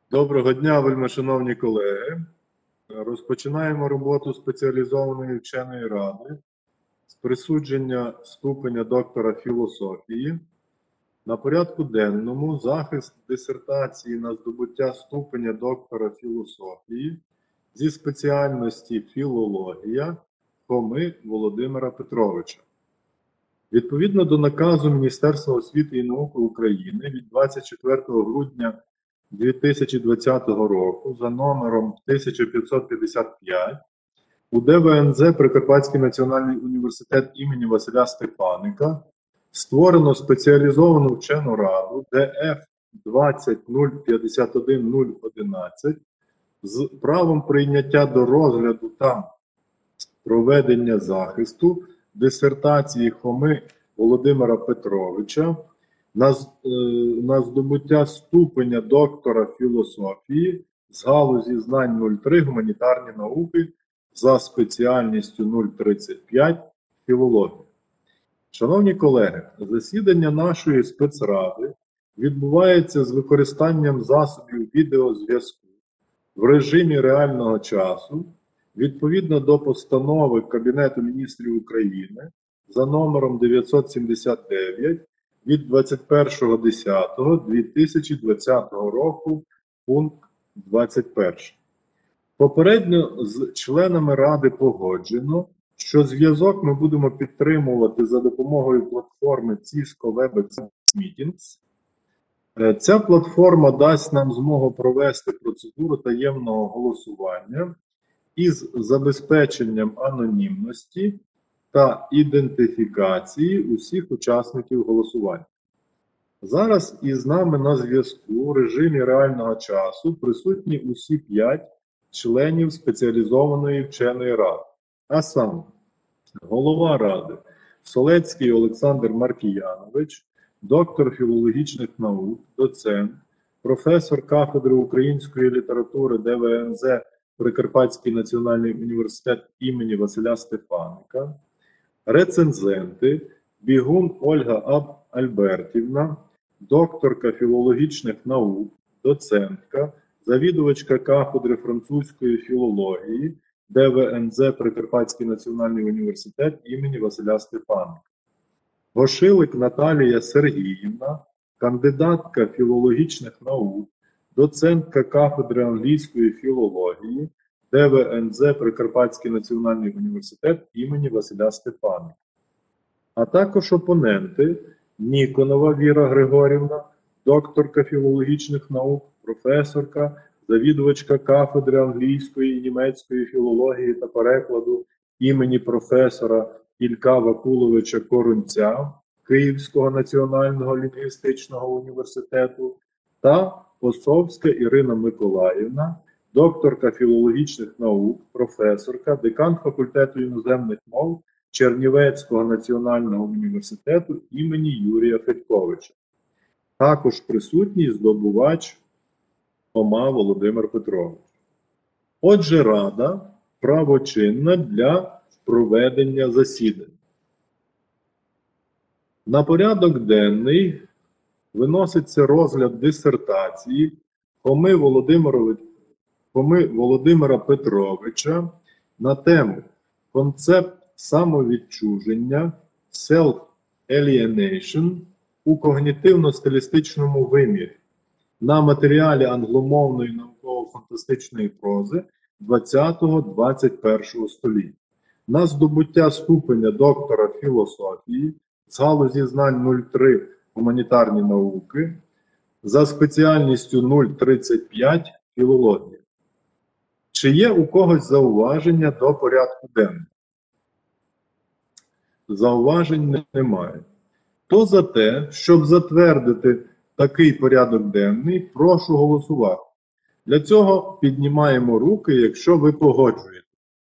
Доброго дня, вельмишановні колеги. Розпочинаємо роботу спеціалізованої вченої ради з присудження ступеня доктора філософії. На порядку денному захист дисертації на здобуття ступеня доктора філософії зі спеціальності філологія Хоми Володимира Петровича. Відповідно до наказу Міністерства освіти і науки України від 24 грудня 2020 року за номером 1555 у ДВНЗ Прикарпатський національний університет імені Василя Стефаника створено спеціалізовану вчену раду ДФ 20051-011 з правом прийняття до розгляду та проведення захисту дисертації Хоми Володимира Петровича на здобуття ступеня доктора філософії з галузі знань 03 гуманітарні науки за спеціальністю 035 філологія. Шановні колеги, засідання нашої спецради відбувається з використанням засобів відеозв'язку в режимі реального часу відповідно до постанови Кабінету міністрів України за номером 979 від 21.10.2020 року, пункт 21. Попередньо з членами Ради погоджено, що зв'язок ми будемо підтримувати за допомогою платформи Cisco WebEx Meetings. Ця платформа дасть нам змогу провести процедуру таємного голосування із забезпеченням анонімності та ідентифікації усіх учасників голосування. Зараз із нами на зв'язку у режимі реального часу присутні усі 5 членів спеціалізованої вченої ради. А саме, голова ради Солецький Олександр Маркіянович, доктор філологічних наук, доцент, професор кафедри української літератури ДВНЗ Прикарпатський національний університет імені Василя Стефаника, рецензенти Бігун Ольга Альбертівна, докторка філологічних наук, доцентка, завідувачка кафедри французької філології ДВНЗ Прикарпатський національний університет імені Василя Стефаника, Гошилик Наталія Сергіївна, кандидатка філологічних наук, доцентка кафедри англійської філології ДВНЗ Прикарпатський національний університет імені Василя Стефаника, а також опоненти Ніконова Віра Григорівна, докторка філологічних наук, професорка, завідувачка кафедри англійської і німецької філології та перекладу імені професора Ілька Вакуловича Корунця Київського національного лінгвістичного університету та Осовська Ірина Миколаївна, докторка філологічних наук, професорка, декан факультету іноземних мов Чернівецького національного університету імені Юрія Федьковича. Також присутній здобувач Хома Володимир Петрович. Отже, Рада правочинна для проведення засідань. На порядок денний виноситься розгляд дисертації Хоми Володимира Петровича на тему «Концепт самовідчуження self-alienation у когнітивно-стилістичному вимірі» на матеріалі англомовної науково-фантастичної прози 20-21 століття. На здобуття ступеня доктора філософії з галузі знань 03 гуманітарні науки за спеціальністю 035 філологія. Чи є у когось зауваження до порядку денного? Зауважень немає. Хто за те, щоб затвердити такий порядок денний, прошу голосувати. Для цього піднімаємо руки, якщо ви погоджуєте.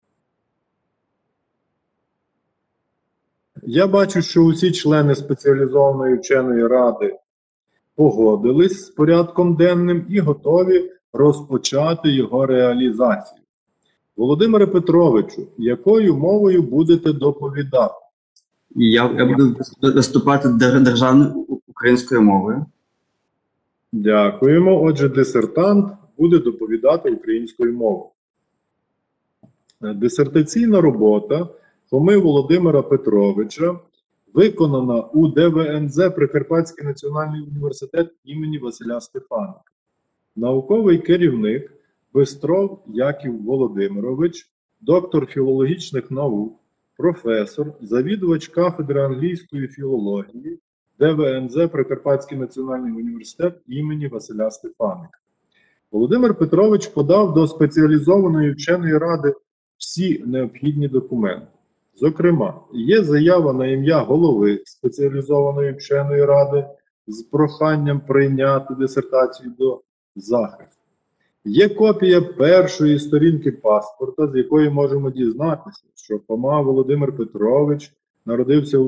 Я бачу, що усі члени спеціалізованої вченої ради погодились з порядком денним і готові розпочати його реалізацію. Володимире Петровичу, якою мовою будете доповідати? Я буду виступати державною українською мовою. Дякуємо. Отже, дисертант буде доповідати українською мовою. Дисертаційна робота Хоми Володимира Петровича виконана у ДВНЗ Прикарпатський національний університет імені Василя Стефаника. Науковий керівник Бистров Яків Володимирович, доктор філологічних наук, професор, завідувач кафедри англійської філології ДВНЗ Прикарпатський національний університет імені Василя Стефаника. Володимир Петрович подав до спеціалізованої вченої ради всі необхідні документи. Зокрема, є заява на ім'я голови спеціалізованої вченої ради з проханням прийняти дисертацію до захисту. Є копія першої сторінки паспорта, з якої можемо дізнатися, що Хома Володимир Петрович народився у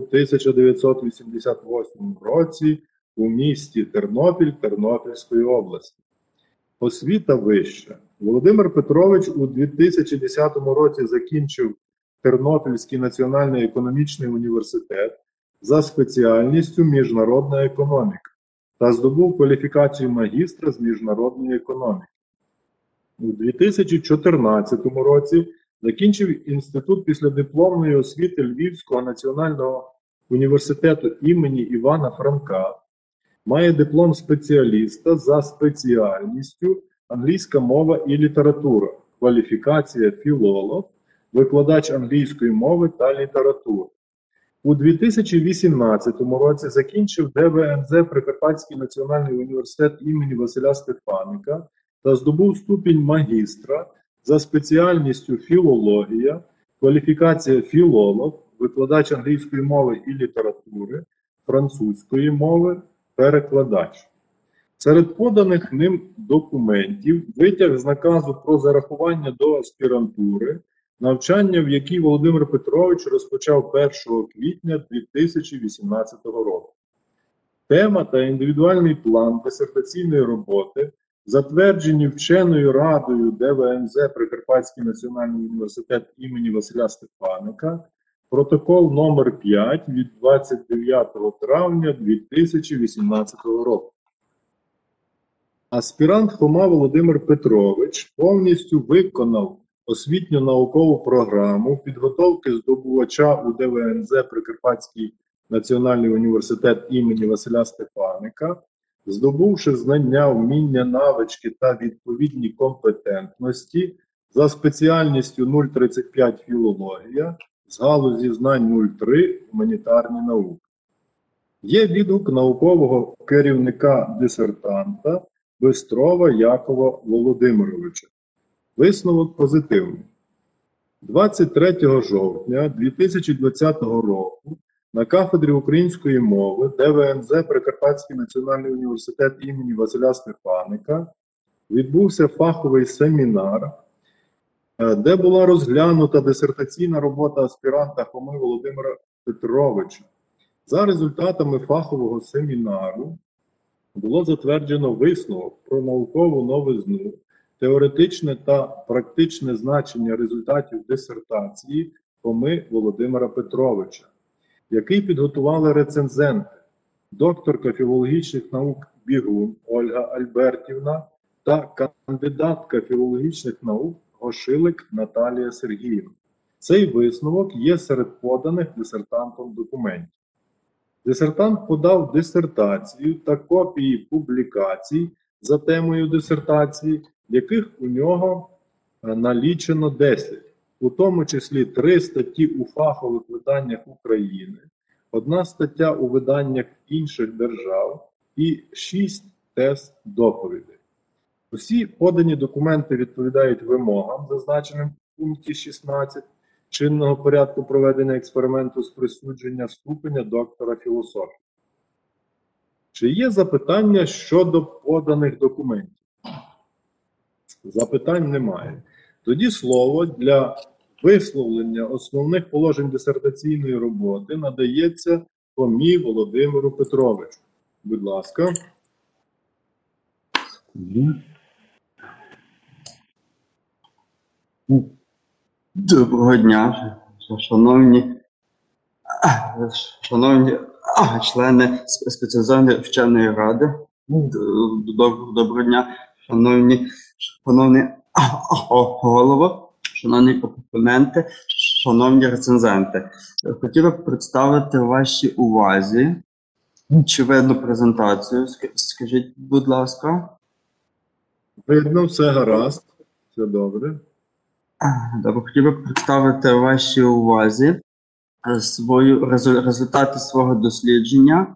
1988 році у місті Тернопіль Тернопільської області. Освіта вища. Володимир Петрович у 2010 році закінчив Тернопільський національний економічний університет за спеціальністю міжнародна економіка та здобув кваліфікацію магістра з міжнародної економіки. У 2014 році закінчив Інститут післядипломної освіти Львівського національного університету імені Івана Франка, має диплом спеціаліста за спеціальністю англійська мова і література, кваліфікація філолог, викладач англійської мови та літератури. У 2018 році закінчив ДВНЗ Прикарпатський національний університет імені Василя Стефаника та здобув ступінь магістра за спеціальністю філологія, кваліфікація філолог, викладач англійської мови і літератури, французької мови, перекладач. Серед поданих ним документів витяг з наказу про зарахування до аспірантури, навчання в якій Володимир Петрович розпочав 1 квітня 2018 року. Тема та індивідуальний план дисертаційної роботи затверджені вченою радою ДВНЗ Прикарпатський національний університет імені Василя Стефаника, протокол номер 5 від 29 травня 2018 року. Аспірант Хома Володимир Петрович повністю виконав освітньо-наукову програму підготовки здобувача у ДВНЗ Прикарпатський національний університет імені Василя Стефаника, здобувши знання, вміння, навички та відповідні компетентності за спеціальністю 035 філологія з галузі знань 03 гуманітарні науки. Є відгук наукового керівника дисертанта Бистрова Якова Володимировича. Висновок позитивний. 23 жовтня 2020 року на кафедрі української мови ДВНЗ Прикарпатський національний університет імені Василя Стефаника відбувся фаховий семінар, де була розглянута дисертаційна робота аспіранта Хоми Володимира Петровича. За результатами фахового семінару було затверджено висновок про наукову новизну, теоретичне та практичне значення результатів дисертації Хоми Володимира Петровича, який підготували рецензенти, докторка філологічних наук Бігун Ольга Альбертівна та кандидатка філологічних наук Гошилик Наталія Сергіївна. Цей висновок є серед поданих дисертантом документів. Дисертант подав дисертацію та копії публікацій за темою дисертації, яких у нього налічено 10, у тому числі 3 статті у фахових виданнях України, 1 стаття у виданнях інших держав і 6 тез доповідей. Усі подані документи відповідають вимогам, зазначеним в пункті 16 чинного порядку проведення експерименту з присудження ступеня доктора філософії. Чи є запитання щодо поданих документів? Запитань немає. Тоді слово для висловлення основних положень дисертаційної роботи надається Хомі Володимиру Петровичу. Будь ласка. Доброго дня, шановні члени спеціалізованої вченої ради. Доброго дня, шановний голово, шановні опоненти, шановні рецензенти. Хотів би представити вашій увазі очевидну презентацію. Скажіть, будь ласка. Видно, все гаразд, все добре. Добре, хотів би представити вашій увазі результати свого дослідження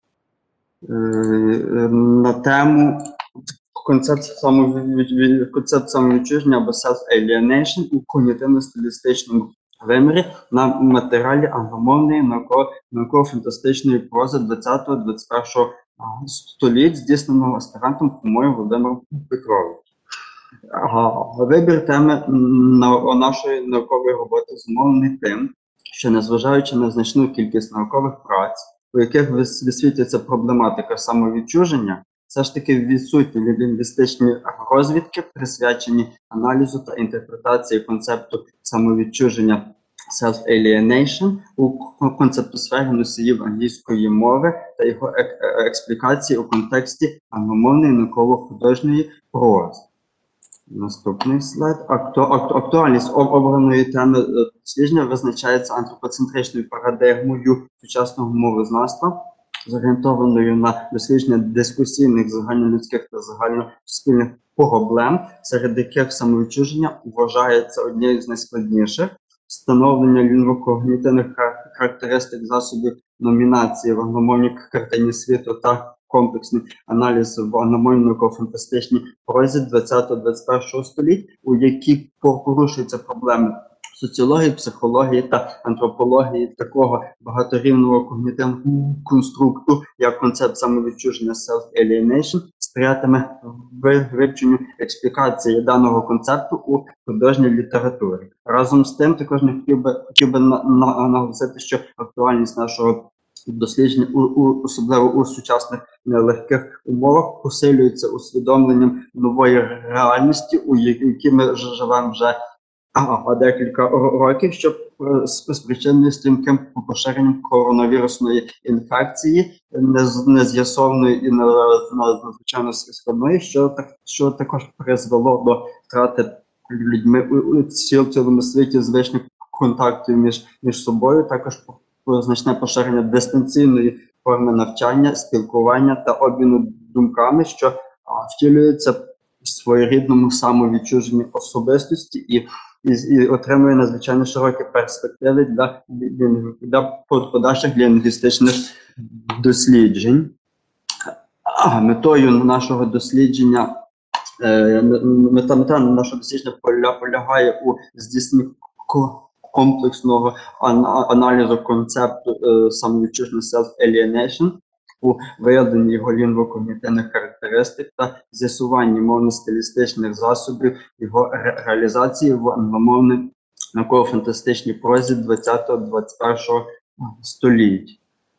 на тему концепт самовідчуження або self-alienation у когнітивно-стилістичному вимірі на матеріалі англомовної науково-фантастичної прози 20-21 століть, здійсненого аспірантом Хомою Володимиром Петровичем. Вибір теми нашої наукової роботи зумовлений тим, що незважаючи на значну кількість наукових праць, у яких висвітлюється проблематика самовідчуження, все ж таки відсутні лінгвістичні розвідки, присвячені аналізу та інтерпретації концепту самовідчуження self-alienation у концептосфері носіїв англійської мови та його експлікації у контексті англомовної науково-художньої прози. Наступний слайд. Актуальність обраної теми дослідження визначається антропоцентричною парадигмою сучасного мовознавства, зорієнтованою на дослідження дискусійних загальнолюдських та загальносуспільних проблем, серед яких самовідчуження вважається однією з найскладніших. Встановлення лінгвокогнітивних характеристик засобів номінації в англомовній картині світу та комплексний аналіз в англомовній науково-фантастичній прозі 20-21 століть, у якій порушуються проблеми соціології, психології та антропології такого багаторівного когнітивного конструкту, як концепт самовідчуження self-alienation, сприятиме вивченню експлікації даного концепту у художній літературі. Разом з тим, також не хотів би наголосити, що актуальність нашого дослідження, особливо у сучасних нелегких умовах, посилюється усвідомленням нової реальності, у якій ми живемо вже декілька років, що спричинений стрімким поширенням коронавірусної інфекції, нез'ясованої і надзвичайно складної, що також призвело до втрати людьми у цілому світі звичних контактів між собою, також значне поширення дистанційної форми навчання, спілкування та обміну думками, що втілюється в своєрідному самовідчуженні особистості і отримує надзвичайно широкі перспективи для подальших лінгвістичних досліджень. Метою нашого дослідження мета нашого дослідження полягає у здійсненні комплексного аналізу концепту самовідчуження self-alienation, у виявленні його лінгвокогнітивних характеристик та з'ясуванні мовно-стилістичних засобів його реалізації в англомовній науково-фантастичній прозі 20-21 століть.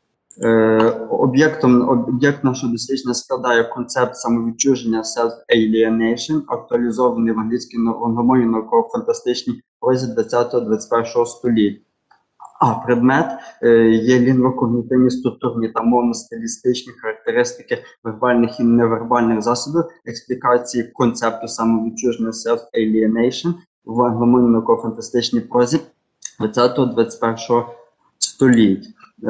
Об'єкт нашого дослідження складає концепт самовідчуження self-alienation, актуалізований в англійській англомовній науково-фантастичній прозі 20-21 століть. Предмет є лінгвокогнітивні, структурні та мовно-стилістичні характеристики вербальних і невербальних засобів експлікації концепту самовідчуження self-alienation в англомовній науково-фантастичній прозі 20-21 століть.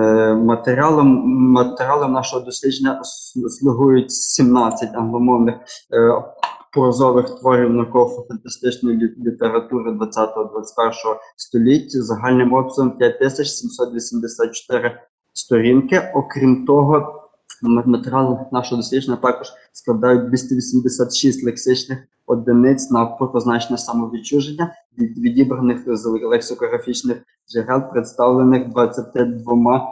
Матеріалом нашого дослідження слугують 17 англомовних прозових творів науково-фантастичної літератури 20-21 століття загальним обсягом 5784 сторінки. Окрім того, матеріали нашого дослідження також складають 286 лексичних одиниць на позначення самовідчуження, відібраних з лексикографічних джерел, представлених 22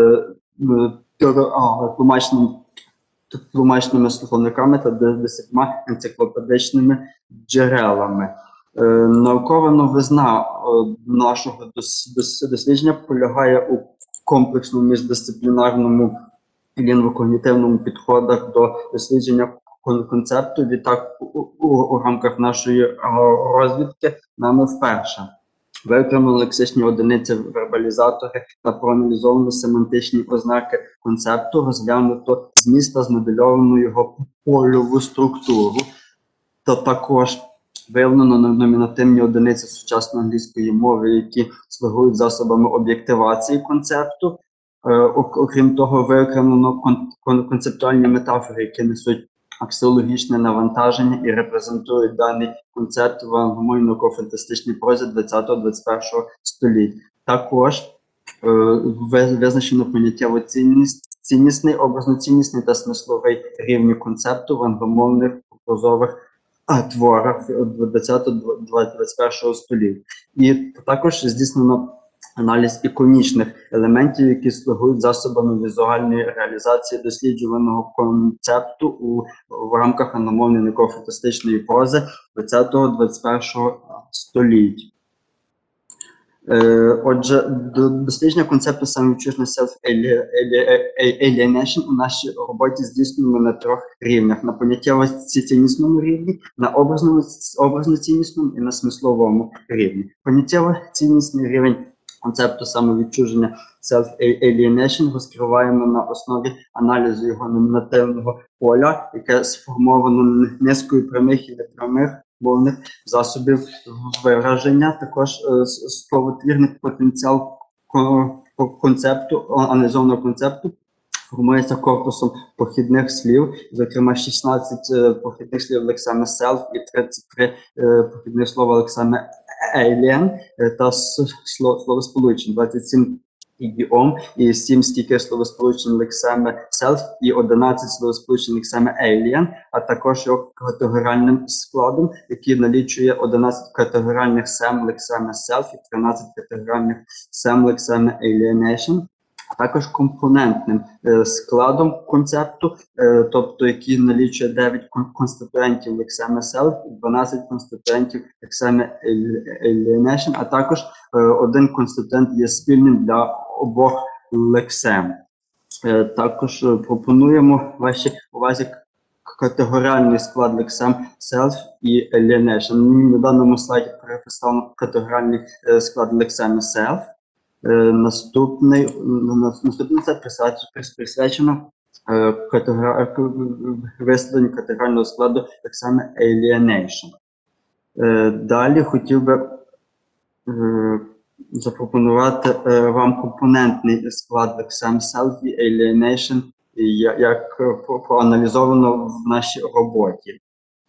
тлумачними словниками та 10 енциклопедичними джерелами. Наукова новизна нашого дослідження полягає у комплексному міждисциплінарному лінгвокогнітивному підходах до дослідження концепту. Відтак, у рамках нашої розвідки нами вперше виокремлено лексичні одиниці, вербалізатори та проаналізовано семантичні ознаки концепту, розглянуто зміст та змодельовано його польову структуру. Та також виявлено номінативні одиниці сучасної англійської мови, які слугують засобами об'єктивації концепту. Окрім того, виокремлено концептуальні метафори, які несуть аксіологічне навантаження і репрезентують даний концепт в англомовній науково-фантастичній прозі 20-21 століть. Також визначено поняттєво ціннісний, образно-ціннісний та смисловий рівні концепту в англомовних прозових творах 20-21 століть. І також здійснено аналіз іконічних елементів, які слугують засобами візуальної реалізації досліджуваного концепту в рамках англомовної науково-фантастичної прози 20-21 століть. Отже, дослідження концепту самовідчуження self-alienation у нашій роботі здійснюємо на 3 рівнях: на поняттєво-ціннісному рівні, на образно-ціннісному і на смисловому рівні. Поняттєво-ціннісний рівень концепту самовідчуження self-alienation розкриваємо на основі аналізу його номінативного поля, яке сформовано низкою прямих і непрямих мовних засобів вираження. Також словотвірний потенціал концепту, аналізованого концепту формується корпусом похідних слів, зокрема 16 похідних слів лексеми self і 33 похідних слова лексеми alien та словосполучень, 27 ідіом і 7 стійких словосполучень лексеми self і 11 словосполучень лексеми alien, а також його категоріальним складом, який налічує 11 категоріальних сем лексеми self і 13 категоріальних сем лексеми alienation, а також компонентним складом концепту, тобто який налічує 9 конституентів лексеми self і 12 конституентів лексеми alienation, а також один конституент є спільним для обох лексем. Також пропонуємо вашій увазі категоріальний склад лексем self і alienation. На даному слайді представлено категоріальний склад лексеми self. Наступний слайд присвячено висловленню категоріального складу лексеми alienation. Далі хотів би запропонувати вам компонентний склад лексем self і alienation, як проаналізовано в нашій роботі.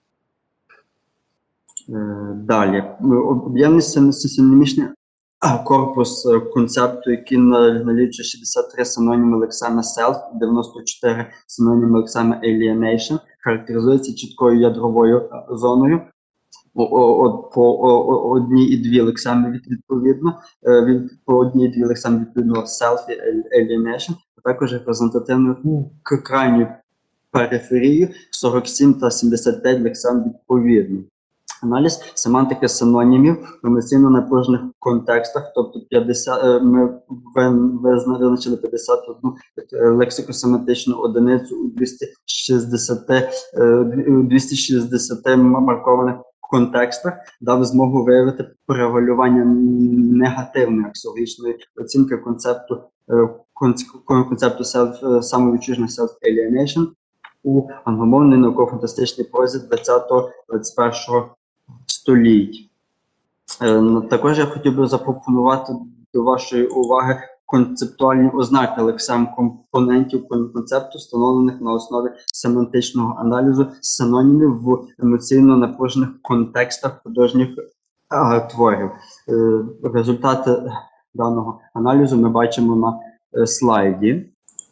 Далі. Об'ємний синонімічний корпус концепту, який налічує 63 синоніми лексеми self і 94 синоніми лексеми alienation, характеризується чіткою ядровою зоною. По одній і дві лексеми відповідно, по одній і дві лексеми відповідно self і alienation, а також репрезентативною крайньою периферією 47 та 75 лексем відповідно. Аналіз семантики синонімів в емоційно напружених контекстах, тобто 50, ми визначили 51 лексико-семантичну одиницю у 260 маркованих контекстах, дав змогу виявити превалювання негативної аксіологічної оцінки концепту самовідчуження self-alienation у англомовній науково-фантастичній прозі 20-21 століть. Також я хотів би запропонувати до вашої уваги концептуальні ознаки лексем компонентів концепту, встановлених на основі семантичного аналізу синонімів в емоційно напружених контекстах художніх творів. Результати даного аналізу ми бачимо на слайді.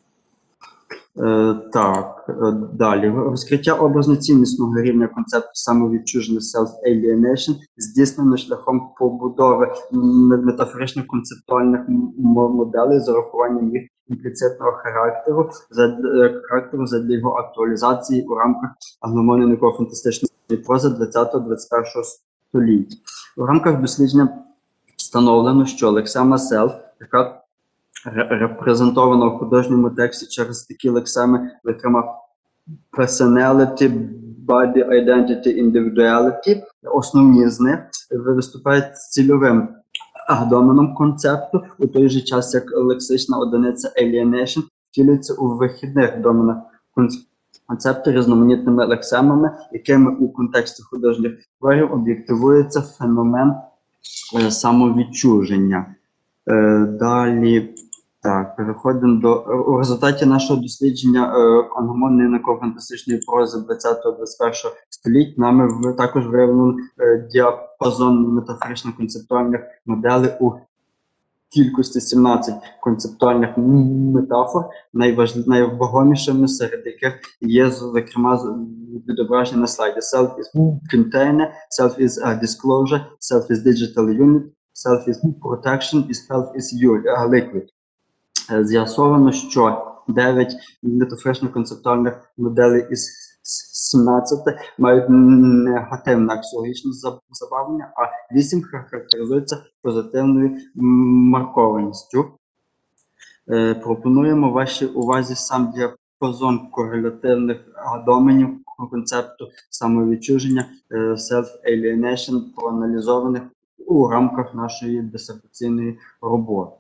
Далі. Розкриття образно-ціннісного рівня концепту самовідчуження self-alienation здійснено шляхом побудови метафоричних концептуальних моделей з урахуванням їх імпліцитного характеру задля його актуалізації у рамках англомовної науково-фантастичної прози 20-21 століття. У рамках дослідження встановлено, що лексема self, яка репрезентовано в художньому тексті через такі лексеми, зокрема personality, body, identity, individuality, основні з них виступають цільовим доменом концепту, у той же час як лексична одиниця alienation втілюється у вихідних доменах концепту різноманітними лексемами, якими у контексті художніх творів об'єктивується феномен самовідчуження. Далі, так, переходимо до... У результаті нашого дослідження англомовної науково-фантастичної прози 20-21 століть нами також виявлено діапазон метафорично-концептуальних моделей у кількості 17 концептуальних метафор, найвагомішими серед яких є, зокрема, відображені на слайді. Self is container, self is a disclosure, self is digital unit, self is protection і self is liquid. З'ясовано, що 9 метафорично-концептуальних моделей із 17 мають негативне аксіологічне забарвлення, а 8 характеризуються позитивною маркованістю. Пропонуємо вашій увазі сам діапазон корелятивних доменів концепту самовідчуження self-alienation, проаналізованих у рамках нашої дисертаційної роботи.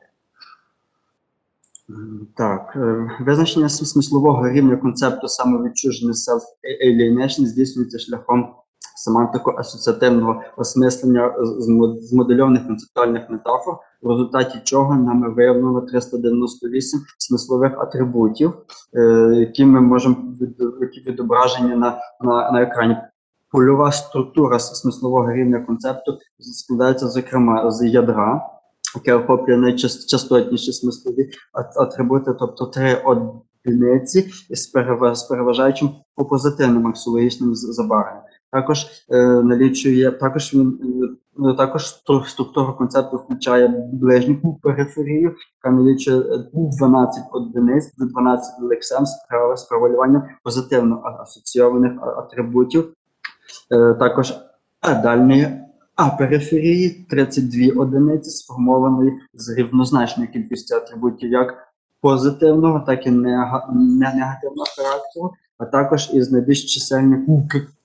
Так, визначення смислового рівня концепту самовідчуження self-alienation здійснюється шляхом семантико-асоціативного осмислення змодельованих концептуальних метафор, в результаті чого нами виявлено 398 смислових атрибутів, які ми можемо відображені на екрані. Польова структура смислового рівня концепту складається, зокрема, з ядра, яке охоплює найчастотніші смислові атрибути, тобто 3 одиниці з переважаючим позитивним аксіологічним забарвленням. Також структура концепту включає ближню периферію, яка налічує 12 одиниць, 12 лексем з превалюванням позитивно асоційованих атрибутів. Також дальньої периферії 32 одиниці, сформованої з рівнозначною кількістю атрибутів як позитивного, так і негативного характеру, а також із найбільш чисельної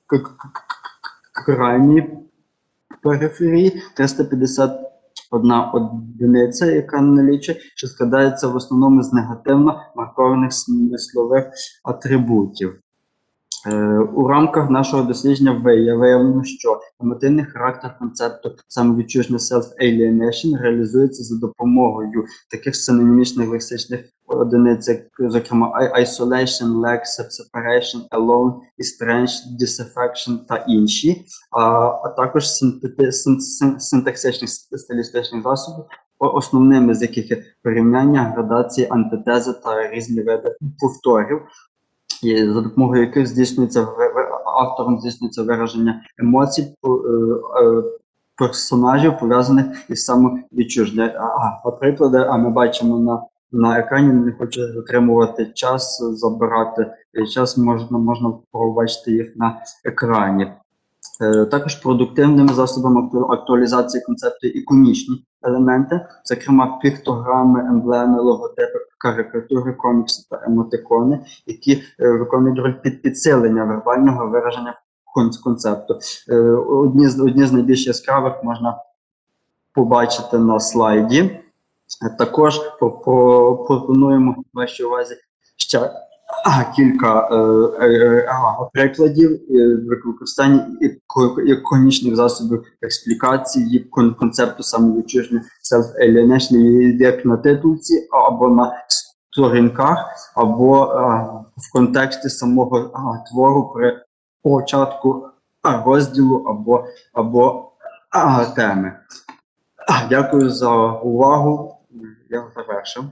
крайньої периферії 351 одиниця, яка налічує, що складається в основному з негативно маркованих смислових атрибутів. У рамках нашого дослідження виявлено, що емотивний характер концепту самовідчуження self-alienation реалізується за допомогою таких синонімічних лексичних одиниць, як, зокрема, isolation, lack, separation, alone, estranged, disaffection та інші, а також синтаксичних стилістичних засобів, основними з яких є порівняння, градації, антитези та різні види повторів, за допомогою яких автором здійснюється вираження емоцій персонажів, пов'язаних із самовідчуженням. Приклади, ми бачимо на екрані, не хочу затримувати час, забирати час, можна побачити їх на екрані. Також продуктивними засобами актуалізації концепту іконічні елементи, зокрема піктограми, емблеми, логотипи, карикатури, комікси та емотикони, які виконують роль підсилення вербального вираження концепту. Одні з найбільш яскравих можна побачити на слайді. Також пропонуємо вашій увазі ще кілька прикладів використання іконічних засобів експлікації концепту самовідчуження self-alienation, як на титулці, або на сторінках, або в контексті самого твору при початку розділу або теми. Дякую за увагу. Я завершив.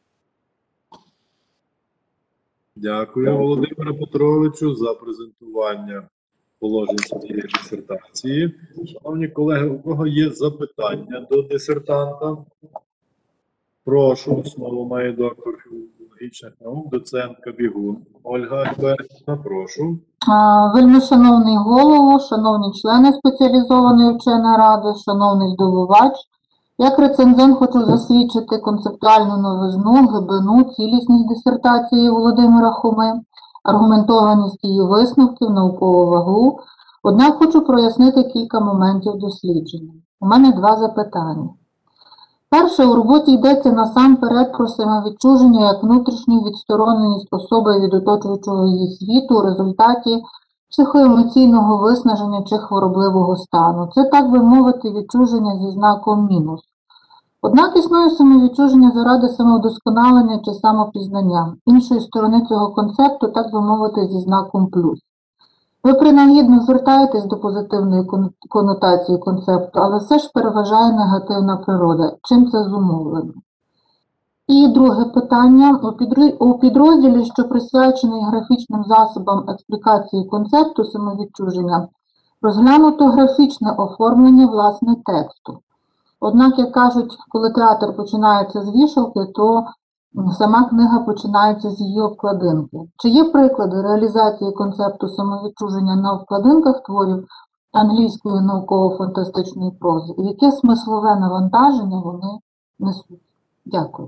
Дякую, Володимире Петровичу, за презентування положень цієї дисертації. Шановні колеги, у кого є запитання до дисертанта? Прошу, слово має доктор філологічних наук, доцентка Бігун Ольга Альбертівна, прошу. Вельми шановний голово, шановні члени спеціалізованої вченої ради, шановний здобувач, як рецензент хочу засвідчити концептуальну новизну, глибину, цілісність дисертації Володимира Хоми, аргументованість її висновків, наукову вагу. Однак хочу прояснити кілька моментів дослідження. У мене 2 запитання. Перше, у роботі йдеться насамперед про самовідчуження як внутрішню відстороненість особи від оточуючого її світу у результаті психоемоційного виснаження чи хворобливого стану. Це, так би мовити, відчуження зі знаком мінус. Однак існує самовідчуження заради самовдосконалення чи самопізнання. Іншої сторони цього концепту, так би мовити, зі знаком плюс. Ви принагідно звертаєтесь до позитивної конотації концепту, але все ж переважає негативна природа. Чим це зумовлено? І друге питання. У підрозділі, що присвячений графічним засобам експлікації концепту самовідчуження, розглянуто графічне оформлення власне тексту. Однак, як кажуть, коли театр починається з вішалки, то сама книга починається з її обкладинки. Чи є приклади реалізації концепту самовідчуження на обкладинках творів англійської науково-фантастичної прози? І яке смислове навантаження вони несуть? Дякую.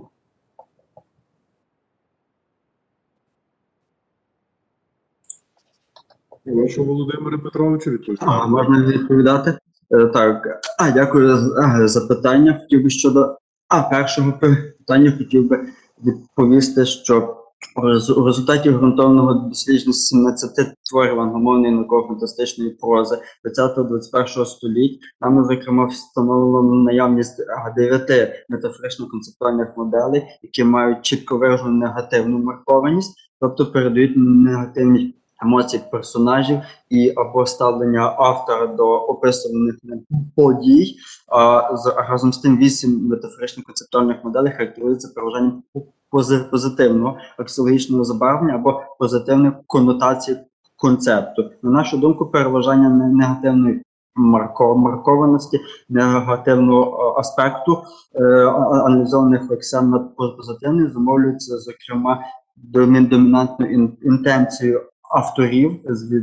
Прошу Володимира Петровича відповідати. Можна відповідати? Так, дякую за питання. Хотів би щодо першого питання хотів би відповісти, що у результаті ґрунтовного дослідження 17 творів англомовної науково-фантастичної прози 20-21 століть нами, зокрема, встановлено наявність 9 метафорично-концептуальних моделей, які мають чітко виражену негативну маркованість, тобто передають негативні емоції персонажів і або ставлення автора до описуваних подій. Разом з тим 8 метафоричних концептуальних моделей характеризуються переважанням позитивного аксіологічного забарвлення або позитивної конотації концепту. На нашу думку, переважання негативної маркованості, негативного аспекту аналізованих аксіом над позитивним зумовлюється, зокрема, домінантною інтенцією авторів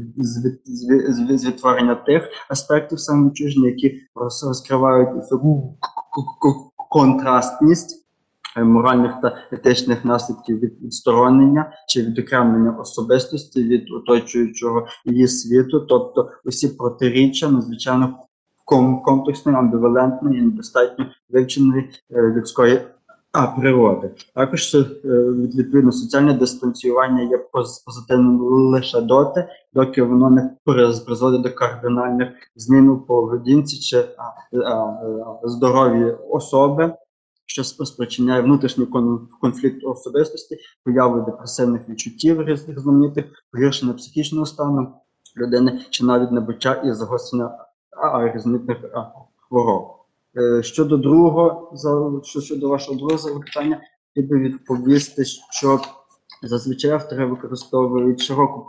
з відтворення тих аспектів самовідчуження, які розкривають цю контрастність моральних та етичних наслідків від відсторонення чи відокремлення особистості від оточуючого її світу, тобто усі протиріччя надзвичайно комплексної, амбівалентної і недостатньо вивченої людської природи. Також, відповідно, соціальне дистанціювання є позитивним лише доки воно не призводить до кардинальних змін у поведінці чи здоров'ї особи, що спричиняє внутрішній конфлікт особистості, появу депресивних відчуттів різноманітних, погіршення психічного стану людини чи навіть набуття і загострення різноманітних хвороб. Щодо вашого другого запитання, хотів би відповісти, що зазвичай автори використовують широку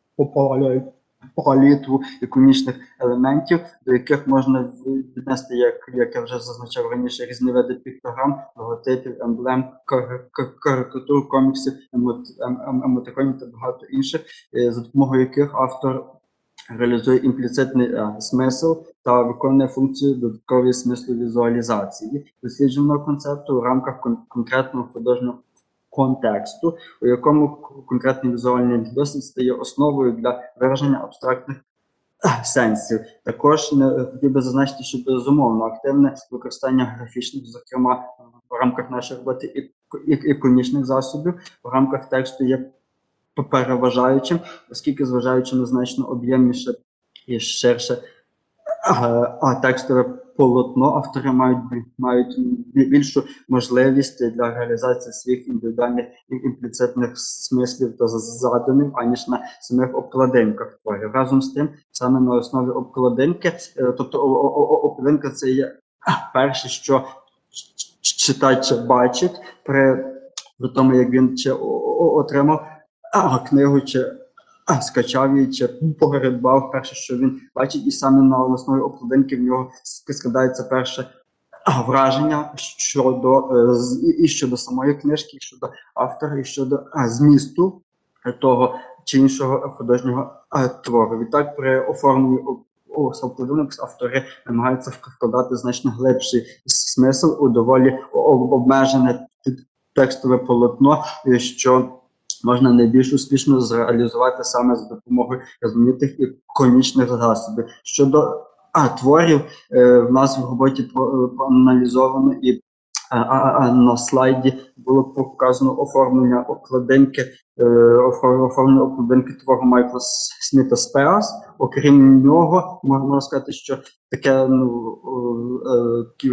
палітру іконічних елементів, до яких можна віднести, як я вже зазначав раніше, різновиди піктограм, логотипів, емблем, карикатур, коміксів, емотиконів та багато інших, за допомогою яких автор реалізує імпліцитний смисл та виконує функцію додаткової смислу візуалізації дослідженого концепту у рамках конкретного художнього контексту, у якому конкретний візуальний досвід стає основою для вираження абстрактних сенсів. Також хотів би зазначити, що безумовно активне використання графічних, зокрема в рамках нашої роботи іконічних засобів, в рамках тексту є переважаючим, оскільки, зважаючи на значно об'ємніше і ширше текстове полотно, автори мають більшу можливість для реалізації своїх індивідуальних імпліцитних смислів та задумів, аніж на самих обкладинках творів. Разом з тим, саме на основі обкладинки, тобто обкладинка це є перше, що читач бачить при тому, як він чи отримав книгу, чи скачав її, чи погребав, перше, що він бачить, і саме на основі обкладинки в нього складається перше враження щодо самої книжки, і щодо автора, і щодо змісту того чи іншого художнього твору. Відтак, при оформленні обкладинок автори намагаються вкладати значно глибший смисл у доволі обмежене текстове полотно, що можна найбільш успішно зреалізувати саме за допомогою різноманітних іконічних засобів. Щодо творів, в нас в роботі проаналізовано і на слайді було показано оформлення обкладинки, оформлення обкладинки твору Майкла Сміта «Спеас». Окрім нього, можна сказати, що таке такий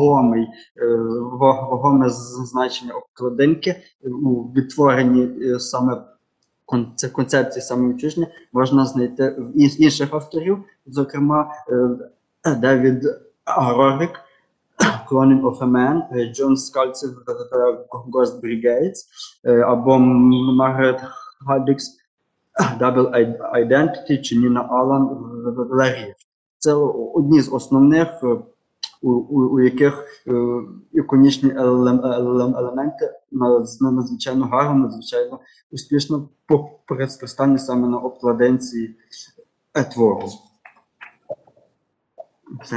вагоме значення обкладинки у відтворенні саме концепції самовідчуження можна знайти в інших авторів, зокрема Девід Рорік, Cloning of a Man, Джон Скальцев, Ghost Brigades, або Маргарет Хаддікс, Double Identity, чи Ніна Алан, Ларі. Це одні з основних, у яких іконічні елементи надзвичайно гарно, надзвичайно успішно представлені саме на обкладинці твору. Все.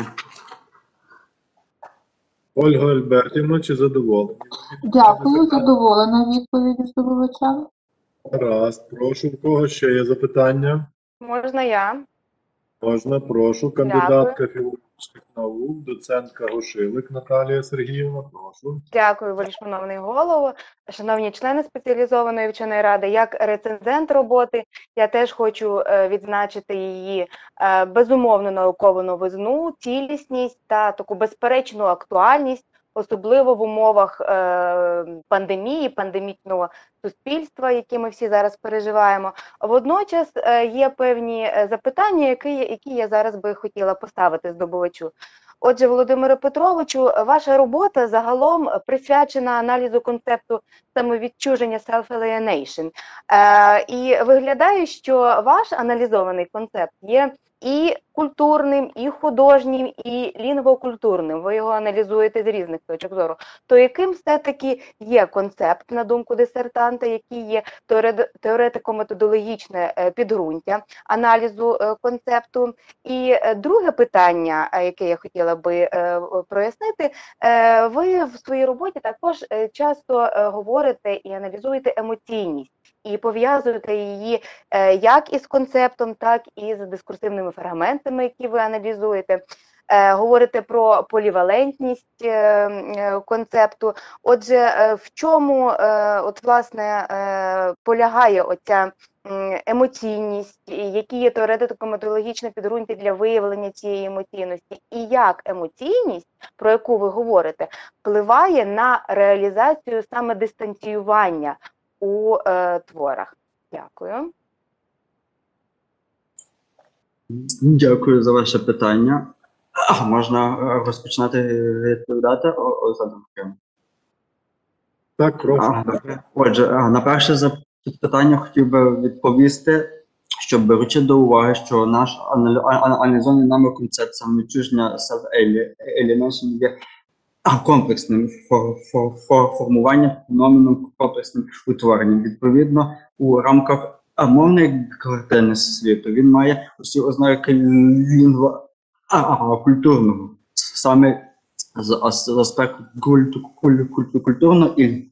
Ольга Альбертівна, чи задоволені? Дякую, задоволена відповіддю здобувача. Раз, прошу, в кого ще є запитання? Можна я? Можна, прошу. Кандидатка філологічних наук, доцентка Гошилик Наталія Сергіївна, прошу. Дякую, вельшановний голово. Шановні члени спеціалізованої вченої ради, як рецензент роботи, я теж хочу відзначити її безумовну наукову новизну, цілісність та таку безперечну актуальність, особливо в умовах пандемії, пандемічного суспільства, які ми всі зараз переживаємо. Водночас є певні запитання, які я зараз би хотіла поставити здобувачу. Отже, Володимире Петровичу, ваша робота загалом присвячена аналізу концепту самовідчуження self-alienation. І виглядає, що ваш аналізований концепт є і культурним, і художнім, і лінгвокультурним. Ви його аналізуєте з різних точок зору. То яким все-таки є концепт, на думку дисертанта, який є теоретико-методологічне підґрунтя аналізу концепту? І друге питання, яке я хотіла би прояснити, ви в своїй роботі також часто говорите і аналізуєте емоційність. І пов'язуєте її як із концептом, так і з дискурсивними фрагментами, які ви аналізуєте. Говорите про полівалентність концепту. Отже, в чому, власне, полягає оця емоційність, які є теоретико-методологічне підґрунтя для виявлення цієї емоційності, і як емоційність, про яку ви говорите, впливає на реалізацію саме дистанціювання у творах. Дякую. Дякую за ваше питання. Можна розпочинати відповідати, Олександр Миколаївич? Так, прошу. Отже, на перше питання хотів би відповісти, що беручи до уваги, що наш аналізований нами концепт самовідчуження self-alienation є комплексним формуванням, феноменом, комплексним утворенням. Відповідно, у рамках мовної картини світу він має усі ознаки лінгвокультурного, саме з аспекту культурного і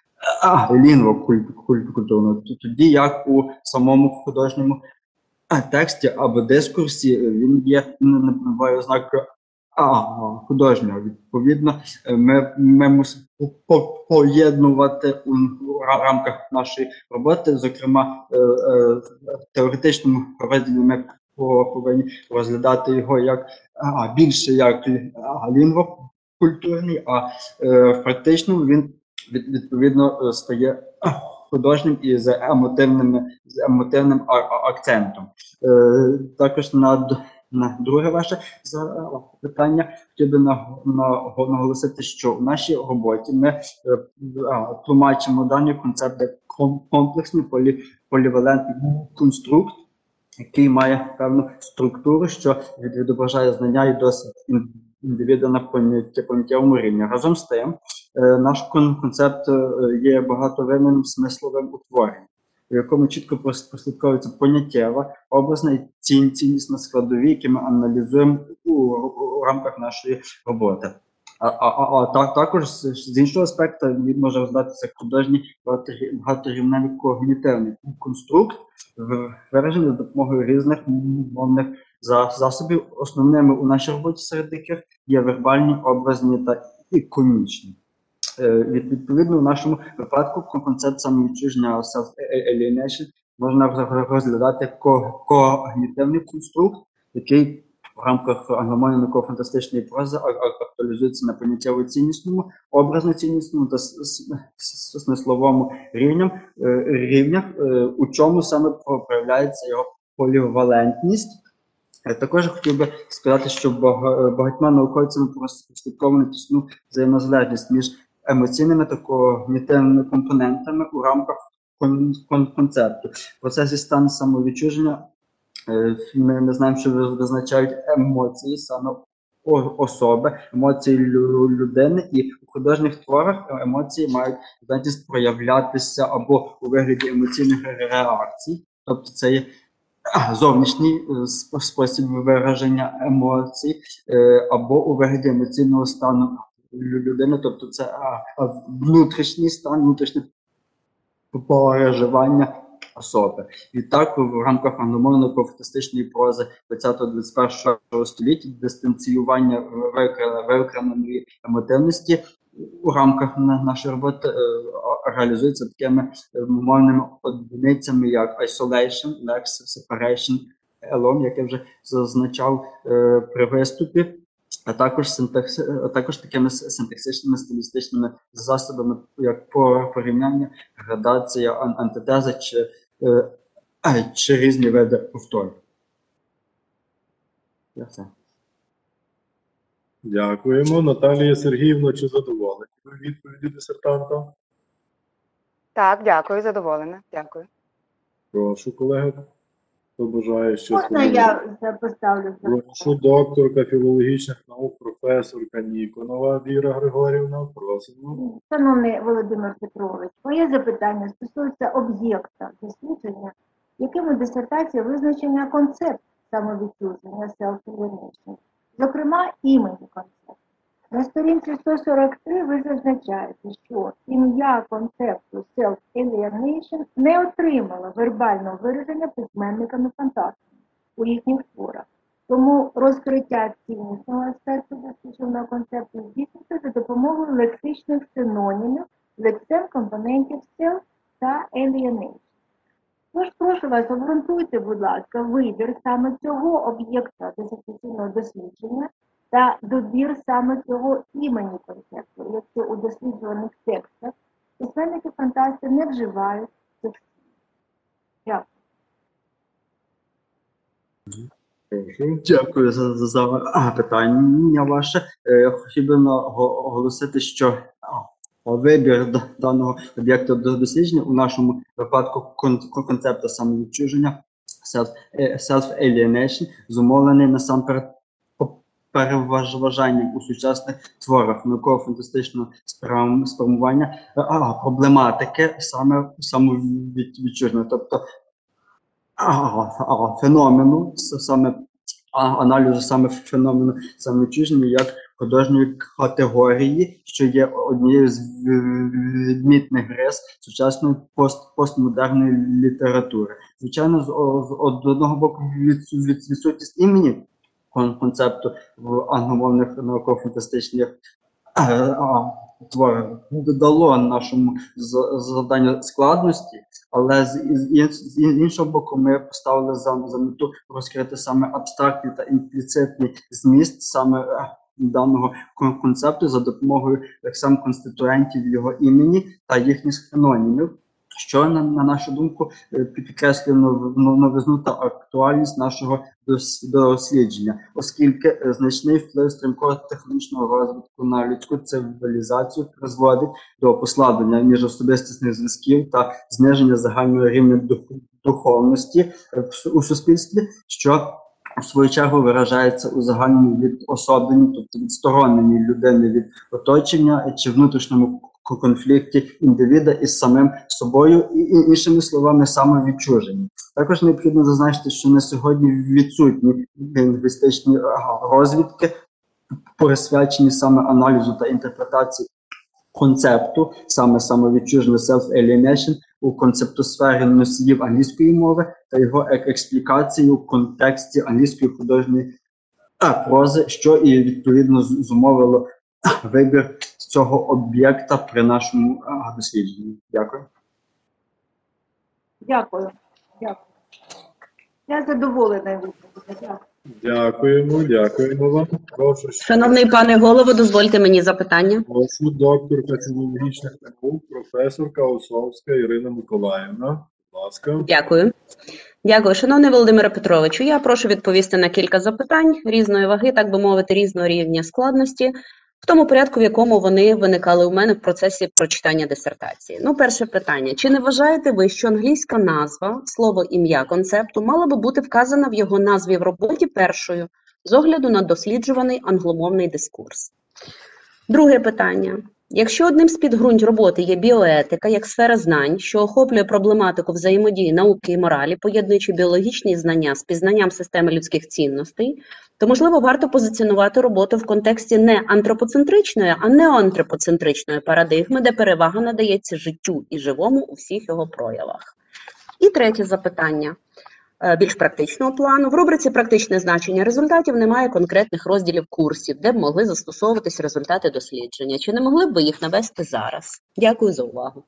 лінгвокультурного. Тоді як у самому художньому тексті або дискурсі він є, не набуває ознакою художнього. Відповідно, ми мусимо поєднувати у рамках нашої роботи, зокрема, в теоретичному розділі ми повинні розглядати його як більше як лінгвокультурний, а в практичному він відповідно стає художнім і з емотивним акцентом. Також на друге ваше питання хотів би наголосити, що в нашій роботі ми тлумачимо даний концепт як комплексний полівалентний конструкт, який має певну структуру, що відображає знання і досвід індивіда на поняттєвому рівні. Разом з тим, наш концепт є багатовимірним смисловим утворенням, у якому чітко прослідковується поняттєва, образна і ціннісна складові, які ми аналізуємо у рамках нашої роботи. Також з іншого аспекту він може роздатися як художній багаторівневий когнітивний конструкт, виражений за допомогою різних мовних засобів. Основними у нашій роботі, серед яких є вербальні, образні та іконічні. Відповідно, в нашому випадку концепт самовідчуження self-alienation можна розглядати як когнітивний конструкт, який в рамках англомовної науково-фантастичної прози актуалізується на поняттєво-ціннісному, образно-ціннісному та смисловому рівнях, у чому саме проявляється його полівалентність. Також хотів би сказати, що багатьма науковцями прослідковано тісну взаємозалежність між емоційними та когнітивними компонентами у рамках концепту. В процесі стану самовідчуження ми знаємо, що визначають емоції саме особи, емоції людини, і у художніх творах емоції мають здатність проявлятися або у вигляді емоційних реакцій, тобто це є зовнішній спосіб вираження емоцій, або у вигляді емоційного стану людини, тобто це внутрішній стан, внутрішнє переживання особи. Відтак, в рамках англомовної науково-фантастичної прози 20-21 століття дистанціювання виокремленої емотивності у рамках нашої роботи реалізується такими мовними одиницями, як isolation, lex, separation, alone, як я вже зазначав при виступі, а також такими синтаксичними стилістичними засобами, як порівняння, градація, антитеза чи різні види повторів. Дякуємо. Наталія Сергіївна, чи задоволені ви відповіді дисертанта? Так, дякую, задоволена. Дякую. Прошу, колеги. Хто бажає щось? Можна я поставлю? Прошу, докторка філологічних наук, професорка Ніконова Віра Григорівна. Просимо. Шановний Володимир Петрович, моє запитання стосується об'єкта дослідження, яким у дисертації визначення концепт самовідчуження self-alienation, зокрема імені концепту. На сторінці 143 ви зазначаєте, що ім'я концепту self-alienation не отримало вербального вираження письменниками-фантастами у їхніх творах. Тому розкриття ціннісного аспекту дослідженого концепту здійснюється за допомогою лексичних синонімів, лексем компонентів self та alienation. Тож, прошу вас, обґрунтуйте, будь ласка, вибір саме цього об'єкта дисертаційного дослідження та добір саме цього імені концепту, якщо у досліджуваних текстах письменники-фантасти не вживають текстів. Дякую. Прошу. Дякую за питання ваше. Я хотів би оголосити, що вибір даного об'єкту дослідження у нашому випадку концепту самовідчуження self-alienation зумовлений насамперед переважанням у сучасних творах науково-фантастичного спрямування проблематики саме самовідчуження, тобто феномену, саме аналізу саме феномену самовідчуження як художньої категорії, що є однією з відмітних рис сучасної постмодерної літератури. Звичайно, з одного боку відсутність імені концепту в англомовних науково-фантастичних творах додало нашому завданню складності, але з іншого боку ми поставили за мету розкрити саме абстрактний та імпліцитний зміст саме даного концепту за допомогою сам конституентів його імені та їхніх синонімів, що, на нашу думку, підкреслює новизну та актуальність нашого дослідження, оскільки значний вплив стрімкого технічного розвитку на людську цивілізацію призводить до послаблення міжособистісних зв'язків та зниження загального рівня духовності у суспільстві, що у свою чергу виражається у загальному відособленні, тобто відстороненні людини від оточення чи внутрішньому конфлікті індивіда із самим собою і, іншими словами, самовідчуження. Також необхідно зазначити, що на сьогодні відсутні лінгвістичні розвідки, присвячені саме аналізу та інтерпретації концепту, саме самовідчуження self-alienation у концептосфері носіїв англійської мови та його експлікації у контексті англійської художньої прози, що і відповідно зумовило вибір цього об'єкта при нашому дослідженні. Дякую. Дякую. Дякую. Я задоволена відповіддю. Дякую. Дякуємо вам. Прошу, Шановний пане голово, дозвольте мені запитання. прошу докторка філологічних наук, професорка Осовська Ірина Миколаївна. Будь ласка. Дякую. Дякую. Шановний Володимире Петровичу, я прошу відповісти на кілька запитань різної ваги, так би мовити, різного рівня складності, в тому порядку, в якому вони виникали у мене в процесі прочитання дисертації. Ну, перше питання. Чи не вважаєте ви, що англійська назва, слово, ім'я концепту мала би бути вказана в його назві в роботі першою, з огляду на досліджуваний англомовний дискурс? Друге питання. Якщо одним з підґрунть роботи є біоетика як сфера знань, що охоплює проблематику взаємодії науки і моралі, поєднуючи біологічні знання з пізнанням системи людських цінностей, то, можливо, варто позиціонувати роботу в контексті не антропоцентричної, а неоантропоцентричної парадигми, де перевага надається життю і живому у всіх його проявах. І третє запитання. Більш практичного плану. В рубриці «Практичне значення результатів» немає конкретних розділів курсів, де б могли застосовуватись результати дослідження. Чи не могли б ви їх навести зараз? Дякую за увагу.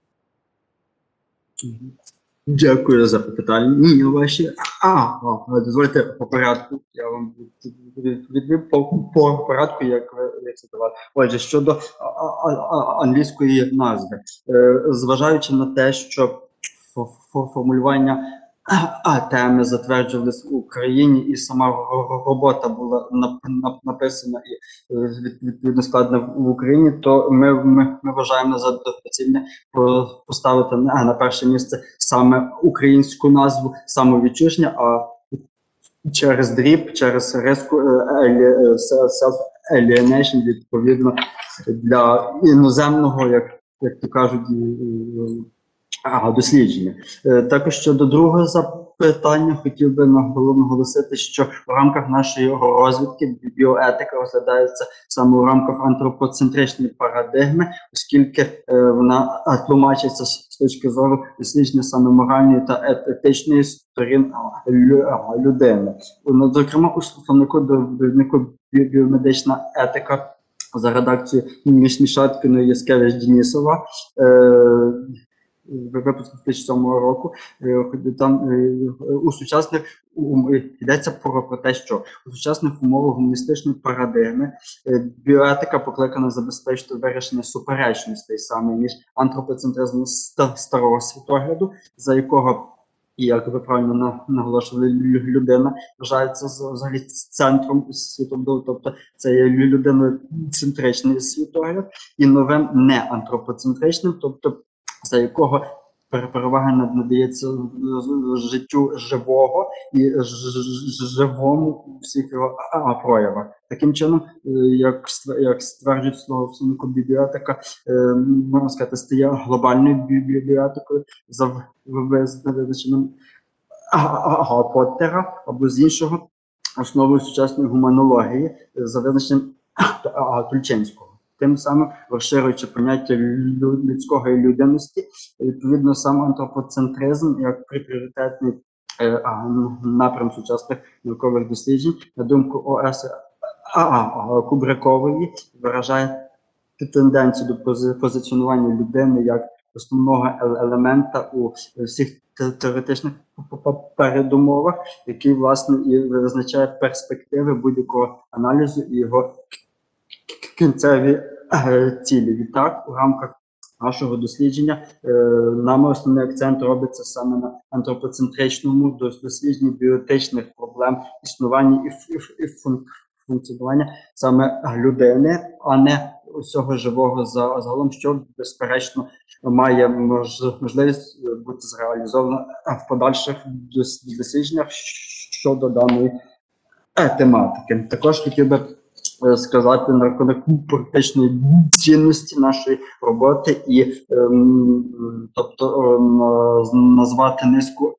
Дякую за питання. Ваші. Дозвольте по порядку. Я вам відповів по порядку, як це давати. Отже, щодо англійської назви. Зважаючи на те, що формулювання теми затверджувались в Україні, і сама робота була написана і відповідно складена в Україні, то ми вважаємо за доцільне поставити на перше місце саме українську назву самовідчуження, а через дріб, через риску self-alienation, відповідно, для іноземного, як то кажуть, дослідження. Також щодо другого запитання, хотів би наголосити, що в рамках нашої розвідки біоетика розглядається саме в рамках антропоцентричної парадигми, оскільки вона тлумачиться з точки зору дослідження саме моральної та етичної сторін людини. Зокрема, у словнику довіднику біомедична етика за редакцією Мішаткіної, Яскевич-Денісова, випуску 2007 року, там у сучасних йдеться про те, що у сучасних умовах гуманістичної парадигми біоетика покликана забезпечити вирішення суперечностей саме між антропоцентризмом старого світогляду, за якого, і як ви правильно наголошували, людина вважається взагалі центром світогляду, тобто це є людиноцентричний світогляд, і новим неантропоцентричним, тобто за якого перевага надається життю живого і живому у всіх його проявах. Таким чином, як стверджують словнику бібліотека, можна сказати, стає глобальною бібліотекою за визначенням Поттера, або з іншого основою сучасної гуманології за визначенням Тульчинського. Тим самим розширюючи поняття людського і людяності, відповідно, сам антропоцентризм як пріоритетний напрям сучасних наукових досліджень, на думку О.С. Кубрикової, виражає тенденцію до позиціонування людини як основного елемента у всіх теоретичних передумовах, який, власне, і визначає перспективи будь-якого аналізу і його кінцеві цілі. Відтак, у рамках нашого дослідження нами основний акцент робиться саме на антропоцентричному дослідженні біоетичних проблем існування і функціонування саме людини, а не усього живого загалом, що, безперечно, має можливість бути зреалізовано в подальших дослідженнях щодо даної тематики. Також хотів би сказати на рахунок практичної цінності нашої роботи і тобто назвати низку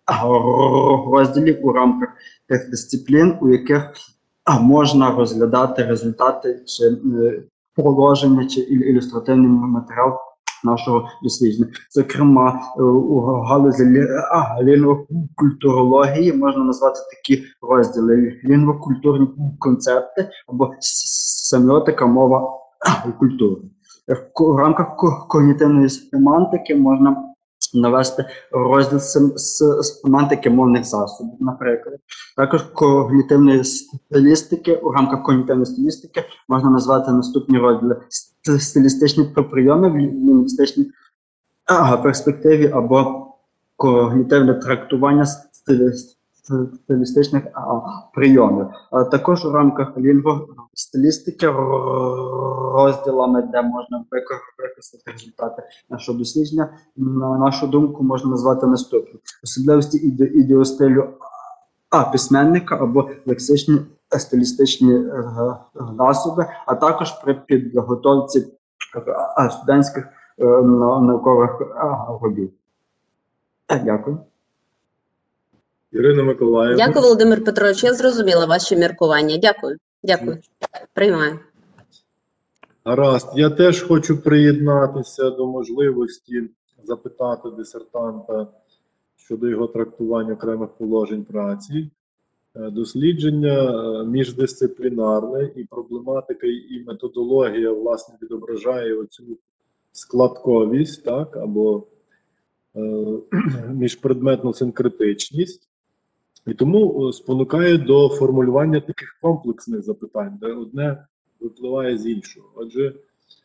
розділів у рамках тих дисциплін, у яких можна розглядати результати чи положення чи ілюстративний матеріал нашого дослідження. Зокрема, у галузі лінгвокультурології можна назвати такі розділи: лінгвокультурні концепти або семіотика, мова, культури. В рамках когнітивної семантики можна навести розділ семантики мовних засобів, наприклад. Також когнітивної стилістики, у рамках когнітивної стилістики можна назвати наступні розділи: стилістичні прийоми в лінгвістичній перспективі або когнітивне трактування стилістичних прийомів. А також у рамках лінгвостилістики розділами, де можна використати результати нашого дослідження, на нашу думку, можна назвати наступні: особливості ідіостилю письменника або лексичні стилістичні засоби, а також при підготовці студентських наукових робіт. Дякую. Ірина Миколаївна. Дякую, Володимир Петрович. Я зрозуміла ваші міркування. Дякую. Дякую. Приймаю. Гаразд. Я теж хочу приєднатися до можливості запитати дисертанта щодо його трактування окремих положень праці. Дослідження міждисциплінарне, і проблематика, і методологія, власне, відображає оцю складковість, так, або міжпредметну синкретичність. І тому спонукає до формулювання таких комплексних запитань, де одне випливає з іншого. Отже,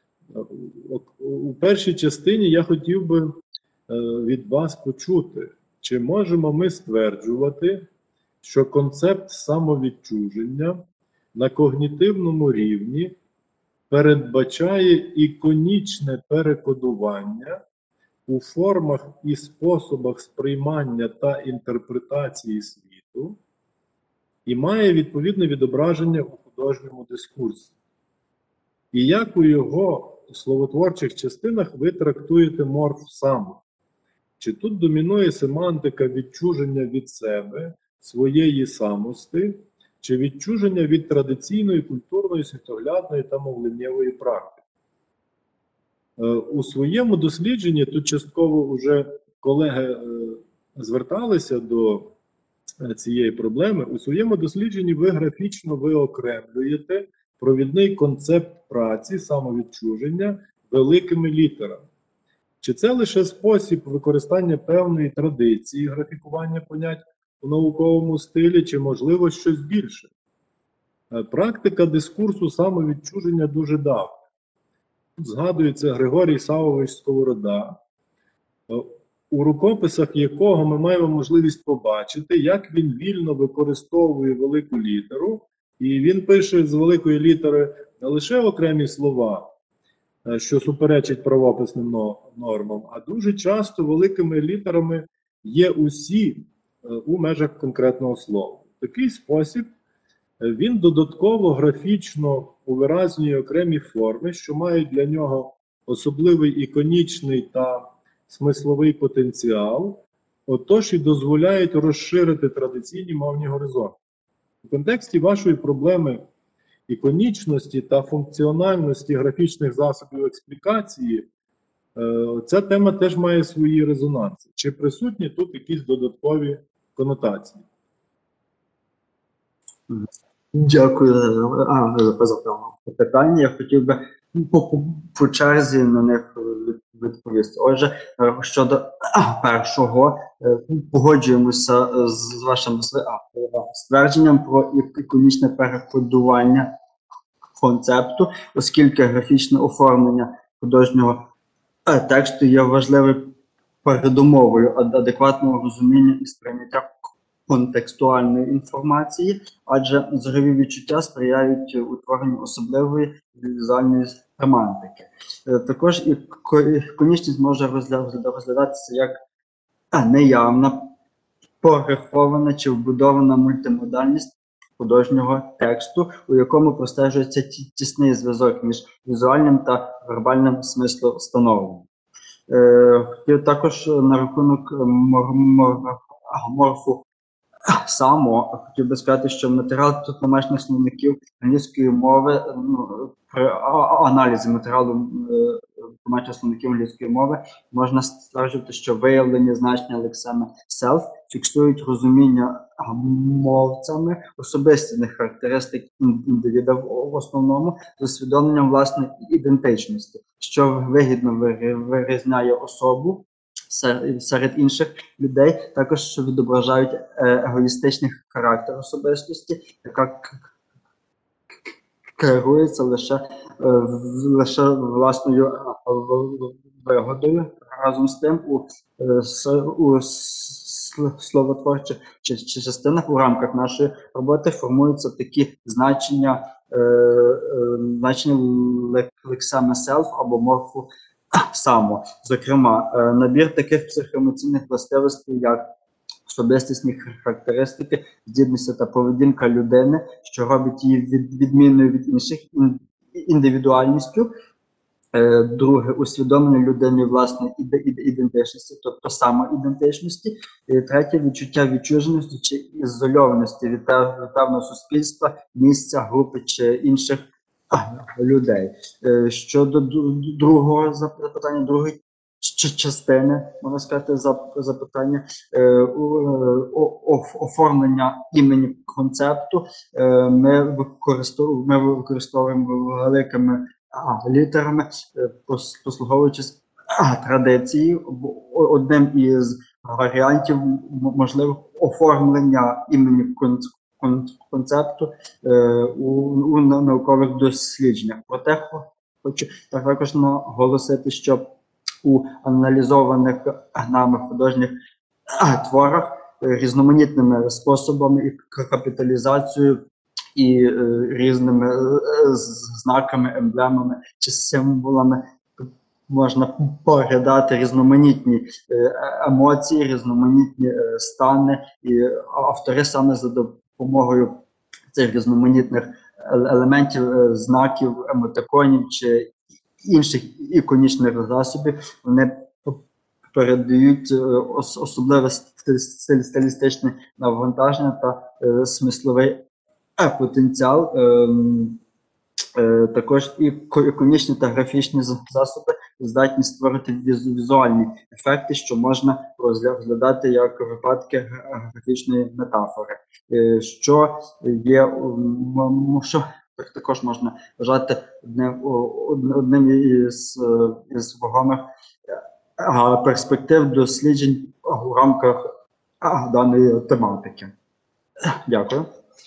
у першій частині я хотів би від вас почути, чи можемо ми стверджувати, що концепт самовідчуження на когнітивному рівні передбачає іконічне перекодування у формах і способах сприймання та інтерпретації світу і має відповідне відображення у художньому дискурсі. І як у його словотворчих частинах ви трактуєте морф саму? Чи тут домінує семантика відчуження від себе, своєї самости, чи відчуження від традиційної культурної, світоглядної та мовленнєвої практики? У своєму дослідженні, тут частково вже колеги зверталися до цієї проблеми, у своєму дослідженні ви графічно виокремлюєте провідний концепт праці, самовідчуження великими літерами. Чи це лише спосіб використання певної традиції графікування понять у науковому стилі, чи можливо щось більше? Практика дискурсу самовідчуження дуже давня. Згадується Григорій Савович Сковорода, у рукописах якого ми маємо можливість побачити, як він вільно використовує велику літеру, і він пише з великої літери не лише окремі слова, що суперечить правописним нормам, а дуже часто великими літерами є усі у межах конкретного слова. В такий спосіб він додатково графічно увиразнює окремі форми, що мають для нього особливий іконічний та смисловий потенціал, отож і дозволяють розширити традиційні мовні горизонти. У контексті вашої проблеми іконічності та функціональності графічних засобів експлікації ця тема теж має свої резонанси. Чи присутні тут якісь додаткові конотації? Дякую за питання. Я хотів би по черзі на них відповісти. Отже, щодо першого, погоджуємося з вашим ствердженням про іконічне перекодування концепту, оскільки графічне оформлення художнього тексту є важливою передумовою адекватного розуміння і сприйняття контекстуальної інформації, адже зорові відчуття сприяють утворенню особливої візуальної семантики. Також іконічність може розглядатися як неявна, порихована чи вбудована мультимодальність художнього тексту, у якому простежується тісний зв'язок між візуальним та вербальним смисловстановленням. Також на рахунок морфу само хотів би сказати, що матеріал домашніх словників англійської мови, при аналізі матеріалу домашніх словників англійської мови можна стверджувати, що виявлені значення лексеми self фіксують розуміння мовцями особистісних характеристик індивіда в основному з усвідомленням власної ідентичності, що вигідно вирізняє особу серед інших людей, також що відображають егоїстичний характер особистості, яка керується лише власною вигодою. Разом з тим у словотворчих частинах у рамках нашої роботи формуються такі значення лексеми self або морфу само. Зокрема, набір таких психоемоційних властивостей, як особистісні характеристики, здібності та поведінка людини, що робить її відмінною від інших, індивідуальністю. Друге, усвідомлення людини власної ідентичності, тобто самоідентичності. І третє, відчуття відчуженості чи ізольованості від певного суспільства, місця, групи чи інших людей. Щодо другого запитання, другої частини, можна сказати, запитання оформлення імені концепту, ми використовуємо великими літерами, послуговуючись традиції. Одним із варіантів можливо оформлення імені концепту у наукових дослідженнях. Проте хочу також наголосити, що у аналізованих нами художніх творах різноманітними способами і капіталізацією і різними знаками, емблемами чи символами можна поглядати різноманітні емоції, різноманітні стани, і автори саме за допомогою цих різноманітних елементів, знаків, емотиконів чи інших іконічних засобів, вони передають особливе стилістичне навантаження та смисловий потенціал. Також і іконічні та графічні засоби здатні створити візуальні ефекти, що можна розглядати як випадки графічної метафори, що є, що також можна вважати одним із вагомих перспектив досліджень у рамках даної тематики. Дякую.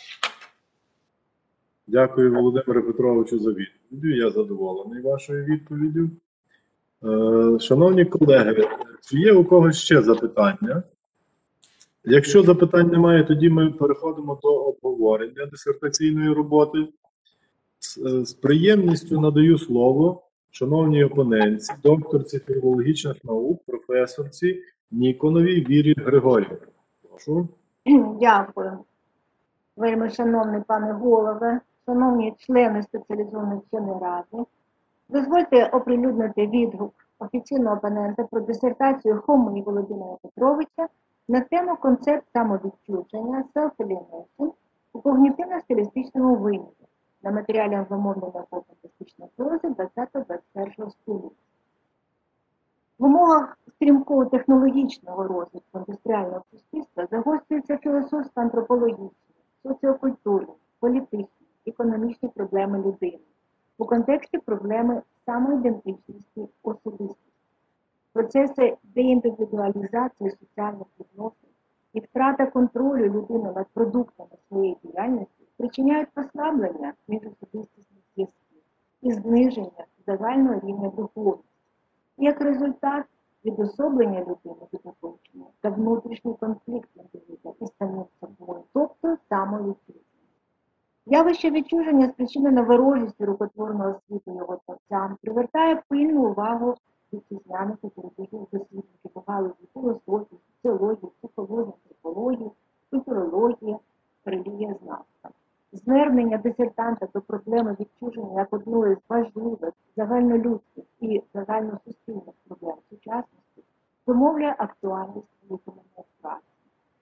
Дякую, Володимире Петровичу, за відповідь. Я задоволений вашою відповіддю. Шановні колеги, чи є у когось ще запитання? Якщо запитань немає, тоді ми переходимо до обговорення дисертаційної роботи. З приємністю надаю слово шановній опонентці, докторці філологічних наук, професорці Ніконовій Вірі Григорівні. Прошу. Дякую. Вельми шановний пане голове, шановні члени спеціалізованої вченої ради, дозвольте оприлюднити відгук офіційного опонента про дисертацію Хоми Володимира Петровича на тему концепт самовідчуження self-alienation у когнітивно-стилістичному вимірі на матеріалі англомовної науково-фантастичної прози 20-21 століття. В умовах стрімкого технологічного розвитку індустріального суспільства загострюються філософсько антропологічні, соціокультурні, політичні, економічні проблеми людини у контексті проблеми самоідентичності особистості. Процеси деіндивідуалізації соціальних відносин і втрата контролю людини над продуктами своєї діяльності спричиняють послаблення міжособистісних зв'язків і зниження загального рівня духовності. Як результат, відособлення людини від оточення та внутрішній конфлікт індивіда із самим собою, тобто самовідчуження. Явище відчуження, спричинене ворожістю рукотворного світу його творцям, привертає пильну увагу вітчизняних і передових дослідників у галузі філософії, соціології, психології, антропології, культурології, релігієзнавства. Звернення дисертанта до проблеми відчуження як одної з важливих загальнолюдських і загальносуспільних проблем сучасності зумовлює актуальність виконаної праці. У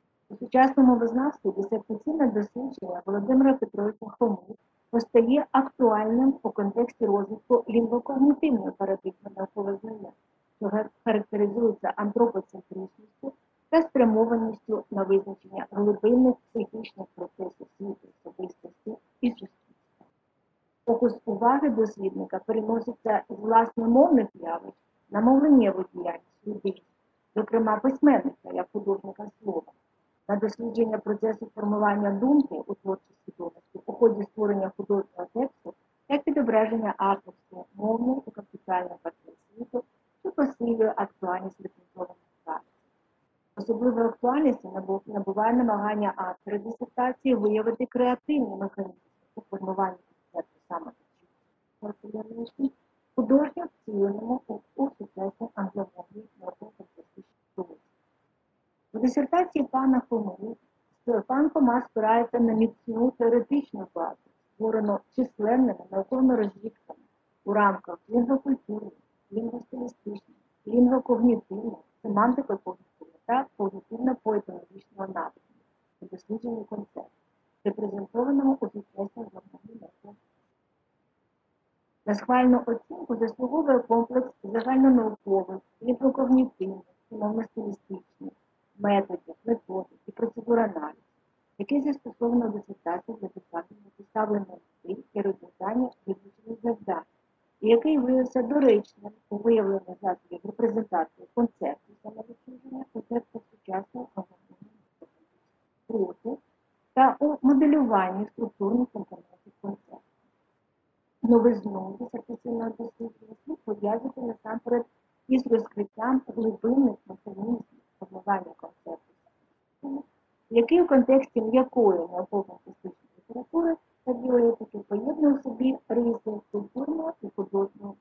сучасному мовознавстві дисертаційне дослідження Володимира Петровича Хомут постає актуальним у контексті розвитку лінгвокогнітивної парадигми наукового знання, що характеризується антропоцентричністю та спрямованістю на визначення глибинних психічних процесів світу особистості і суспільства. Фокус уваги дослідника переноситься з власне мовних явищ на мовленнєву діяльність людей, зокрема письменника як художника слова, на дослідження процесу формування думки у творчій свідомості у ході створення художнього тексту як відображення авторської, мовної і концептуальної картини світу, що посилює актуальність рецензованих праць. Особливою актуальністю набуває намагання автора дисертації виявити креативні механізми у формуванні концепту самовідчуття художньо вціленому у сучасній англомовній науково-фантастичній теорії. У дисертації пана Хомут пан Хома спирається на міцну теоретичну базу, створену численними науковими розробками у рамках лінгвокультурних, лінгвостилістичних, лінгвокогнітивних, семантико-когнітивних та когнітивно-поетологічного напрямку у дослідженні концепту, репрезентованому у сучасній англомовній науковій. На схвальну оцінку заслуговує комплекс загальнонаукових, лінгвокогнітивних, мовно-стилістичних методів, методик і процедур аналізу, який застосовано в дисертації для досягнення поставлених цілей і розв'язання визначених завдань, і який виявився доречним у виявленні засобів репрезентації концепту самовідчуження у текстах сучасної англомовної проти та у моделюванні структурних компонентів концепту. Новизну дисертаційного дослідження слід пов'язати насамперед із розкриттям глибинних механізмів формування концепту, який у контексті м'якої науково-фантастичної літератури та біоетики поєднує в собі риси культурного і художнього.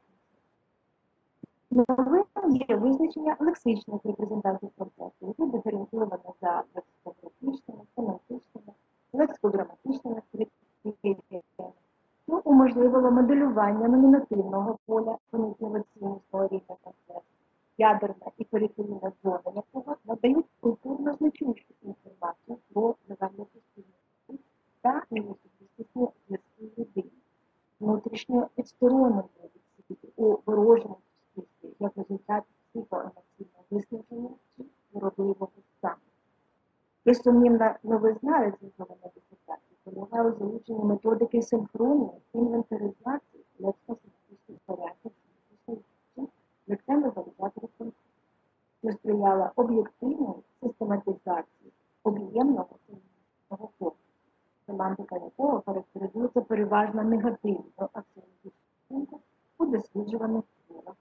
Новим є визначення лексичних репрезентацій концепту, які диференційовані за лексикографічними, семантичними, лексикограматичними критеріями, що уможливило моделювання номінативного поля понятійно-цінностного рівня концепту, ядерна і периферійна зона якого надають культурно значущу інформацію про загальносуспільні та неособистісні зв'язки людини, внутрішньо відстороненої від світу у ворожому суспільстві як результат психоемоційного виснаження чи виробливого стану. Безсумнівна новизна рецензованої дисертації полягає у залученні методики синхронної інвентаризації лексикосемантичних порядків лексемних валідаторів концепту, що сприяла об'єктивній систематизації об'ємного семантичного коду, семантика якого характеризується переважно негативною аксіологічною у досліджуваних творах.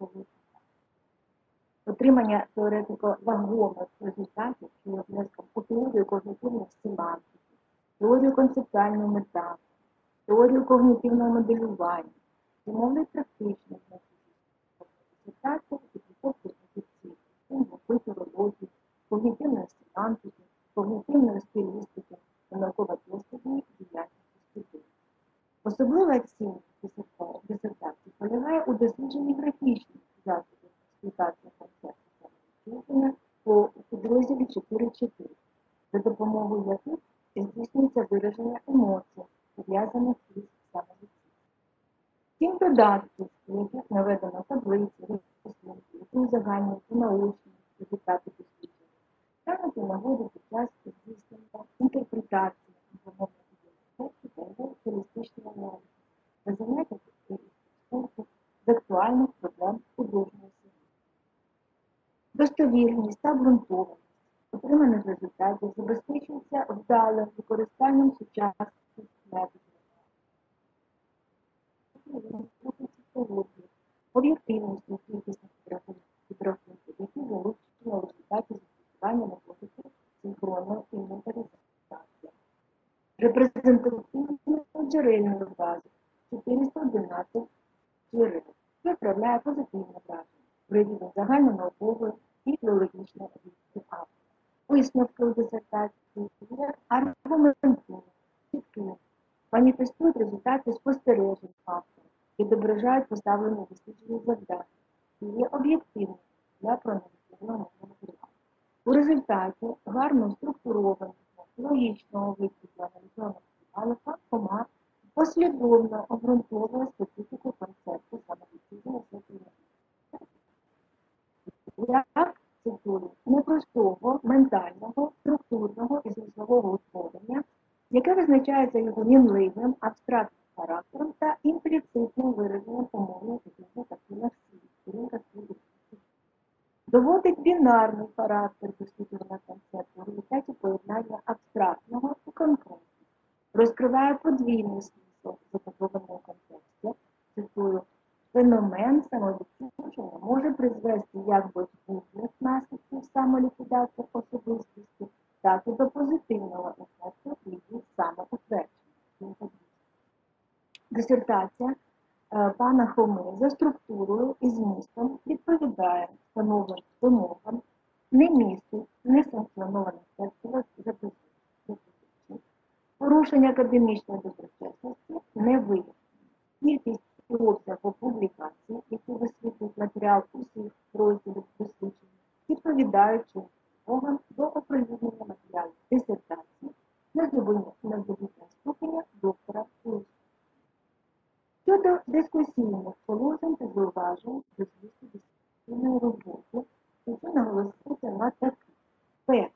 Отримання теоретико-вагомих результатів, що є внеском у теорію когнітивних семантики, теорію концептуальної метафори, теорію когнітивного моделювання, умовний практичний дисертації і підготовки фахівців, культурології, когнітивної семантики, когнітивної стилістики та науково-дослідної діяльності студентів. Особлива цінність дисертації полягає у дослідженні графічних засобів експлуатації концепту самовідчуження у підрозділі 4.4, за допомогою яких здійснюється вираження емоцій, пов'язаних із самовідчуженням. 7 додатків, у яких наведено таблиці, розписунки, які узагальнюють наочні результати дослідження, стануть у нагоді під час здійснення інтерпретації інформованих текстів та його стилістичного аналізу та заняття спорту з актуальних проблем художньої сили. Достовірність та обґрунтованість отриманих результатів забезпечується вдалим використанням сучасних методів, об'єктивністю кількісних підрахунків, які залучені у результаті застосування методики синхронної інвентаризації. Репрезентативну джерельну базу 411 джерел, що вправляє позитивне враження при рівні загальнонаукової і філологічної об'єктивності автора. Висновки у дисертації є аргументивні, чіткі, маніфестують результати спостережень автора, відображають поставлені досліджені завдання і є об'єктивними для проаналізованого матеріалу. У результаті гарно структурованого, логічного виклику аналізованого матеріалу факт послідовно обґрунтовує специфіку концепту самовідчуження світового. Як, цитую, непростого, ментального, структурного і змислового утворення, яке визначається його мінливим, абстрактним характером та імпліцитним вираженням умовних фізичних картинах світу, доводить бінарний характер дослідження концепту в результаті поєднання абстрактного і конкретного, розкриває подвійний смисл запакованого концепції, цитую, феномен самовідчуження може призвести як до згубних наслідків самоліквідації особистості, так і до позитивного ефекту її самоутвердження. Дисертація пана Хоми за структурою і змістом відповідає встановленим вимогам, не містить несанкціонованих текстових запозичень. Порушення академічної доброчесності не виявлено. Кількість і обсяг публікацій, які висвітлюють матеріал усіх розділів дослідження, відповідають вимогам до оприлюднення матеріалів дисертації на здобуття ступеня доктора наук. Щодо дискусійних положень та зауважень до змісту дисертаційної роботи, хочу наголосити на таке. Перше.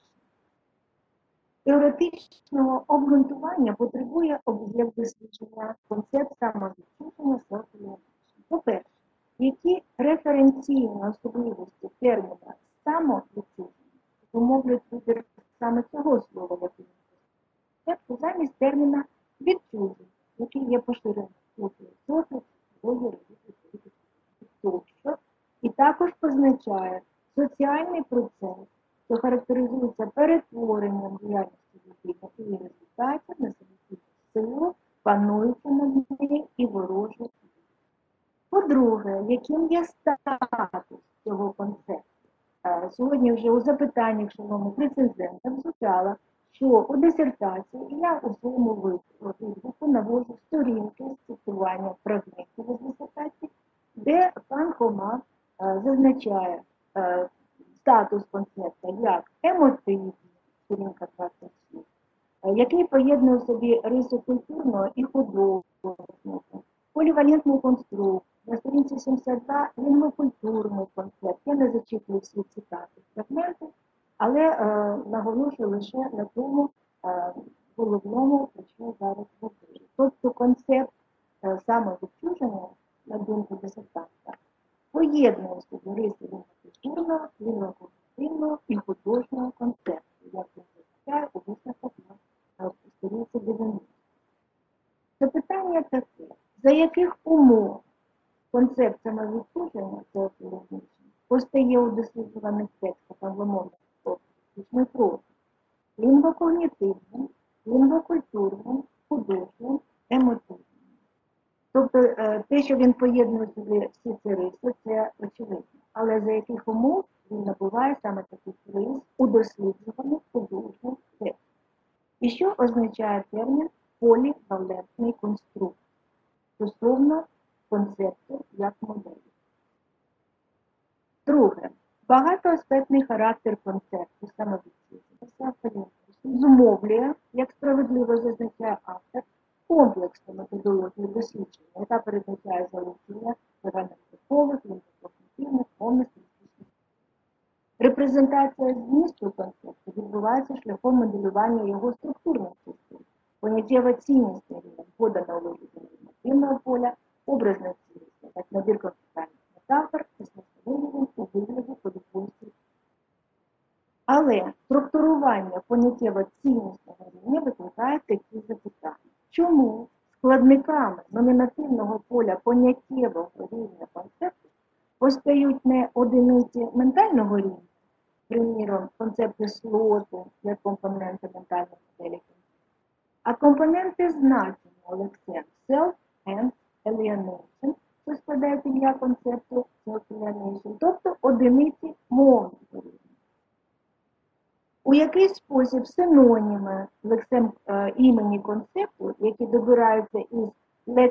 Теоретичного обґрунтування потребує об'єкт дослідження, концепт самовідчуження self-realization. По-перше, які референційні особливості терміна самовідчуження умовлюють вибір саме цього слова, як замість терміна відчуження, який є поширеним у філософії, психології, тощо, і також позначає соціальний процес, що характеризується перетворенням діяльності людини і її результатів на самостійну силу, пануючи над нею і ворожу. По-друге, яким є статус цього концепту? Сьогодні вже у запитаннях шановних рецензентів звучало, що у дисертації я у своєму відгуку наводжу сторінки з цитування фрагментів із дисертації, де пан Хома зазначає статус концепта як емотивний, сторінка 27, який поєднує в собі риси культурного і художнього, полівалентний конструкт. На сторінці 72 лінгвокультурний концепт. Я не зачитую всі цитати фрагменти, але наголошую лише на тому головному, про що зараз говорю. Тобто концепт самовідчуження, на думку дисертанта, поєднує в собі риси лінгвокультурного, лінгвокультурного і художнього концепту, як він визначає у висновках на сторінці 90. Запитання таке, за яких умов концепт самовідчуження постає у досліджуваних текстах англомовних фізичної прози, лінгвокогнітивним, лінгвокультурним, художнім, емотивним. Тобто те, що він поєднує собі всі ці риси, це очевидно. Але за яких умов він набуває саме таких рис у досліджуваних художніх текстах? І що означає термін полівалентний конструкт стосовно концепту як моделі? Друге. Багатоаспектний характер концепту самовідчуження зумовлює, як справедливо зазначає автор, комплексну методологію дослідження, яка передбачає залучення загальнонаукових, лінгвокогнітивних, мовних, лінгвістичних. Репрезентація змісту концепту відбувається шляхом моделювання його структурних частин, поняттєва цінність рівень, подана у вигляді нормативного поля, образна цінність, як набір концептуальних метафор, і смисловий рівень у вигляді подобної структури. Але структурування поняттєво-ціннісного рівня викликає такі запитання. Чому складниками номінативного поля поняттєвого рівня концепту постають не одиниці ментального рівня, приміром, концепти слоту як компоненти ментальної моделі, а компоненти значення Олексем self and alienation, що складають ім'я концепту self-alienation, тобто одиниці мовного рівня. У який спосіб синоніми лексем імені концепту, які добираються із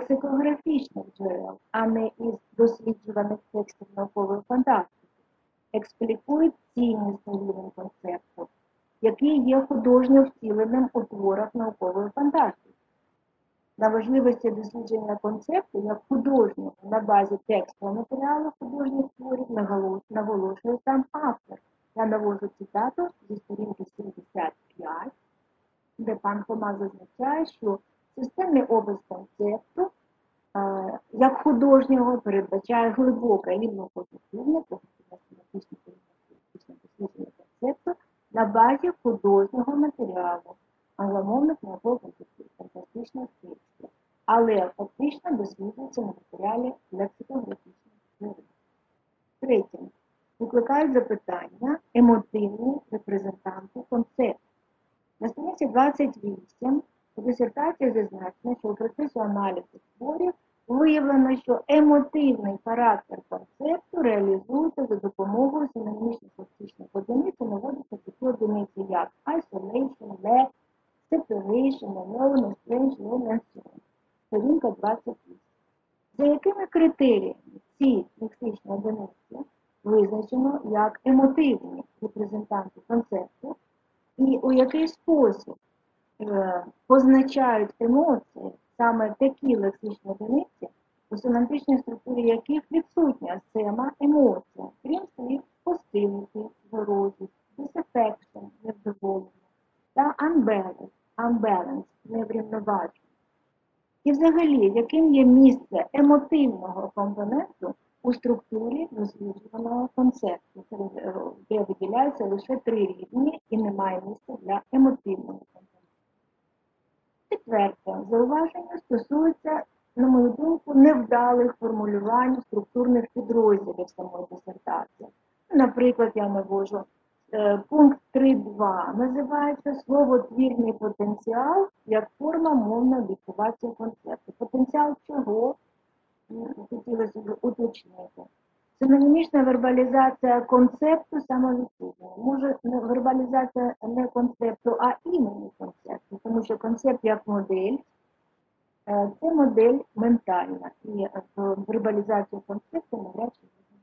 лексикографічних джерел, а не із досліджуваних текстів наукової фантастики, експлікують ціннісний рівень концепту, який є художньо втіленим у творах наукової фантастики. На важливості дослідження концепту як художнього на базі текстового матеріалу художніх творів наголошує сам автор. Я навожу цитату зі сторінки 75, де пан Хома зазначає, що системний образ концепту як художнього передбачає глибоке рівно-позитивне когнітивно-семантичне дослідження концепту на базі художнього матеріалу, англомовних науково-фантастичних текстів, але фактично досліджується на матеріалі лексикографічних теорій. Третє. Викликають запитання емотивні репрезентанти концепту. На сторінці 28 у дисертації зазначено, що у процесі аналізу творів виявлено, що емотивний характер концепту реалізується за допомогою синонімічних лексичних одиниць, наводяться такі одиниці, як isolation, lack, separation, alone, strange, lone, and so on. Сторінка 28. За якими критеріями ці лексичні одиниці визначено як емотивні репрезентанти концепту і у який спосіб позначають емоції саме такі лексичні одиниці, у семантичній структурі яких відсутня сема емоція, крім слів hostility, ворожість, disaffection, невдоволення та unbalance, неврівноваження. І взагалі, яким є місце емотивного компоненту у структурі досліджуваного концепту, де виділяються лише 3 рівні і немає місця для емотивного компоненту. Четверте зауваження стосується, на мою думку, невдалих формулювань структурних підрозділів самої дисертації. Наприклад, я навожу пункт 3.2 називається словотвірний потенціал як форма мовної об'єктивації концепту. Потенціал чого? Хотілося б уточнити. Синонімічна вербалізація концепту самовідчудження. Може, вербалізація не концепту, а імені концепту, тому що концепт як модель – це модель ментальна, і вербалізацію концепту навряд чи можна.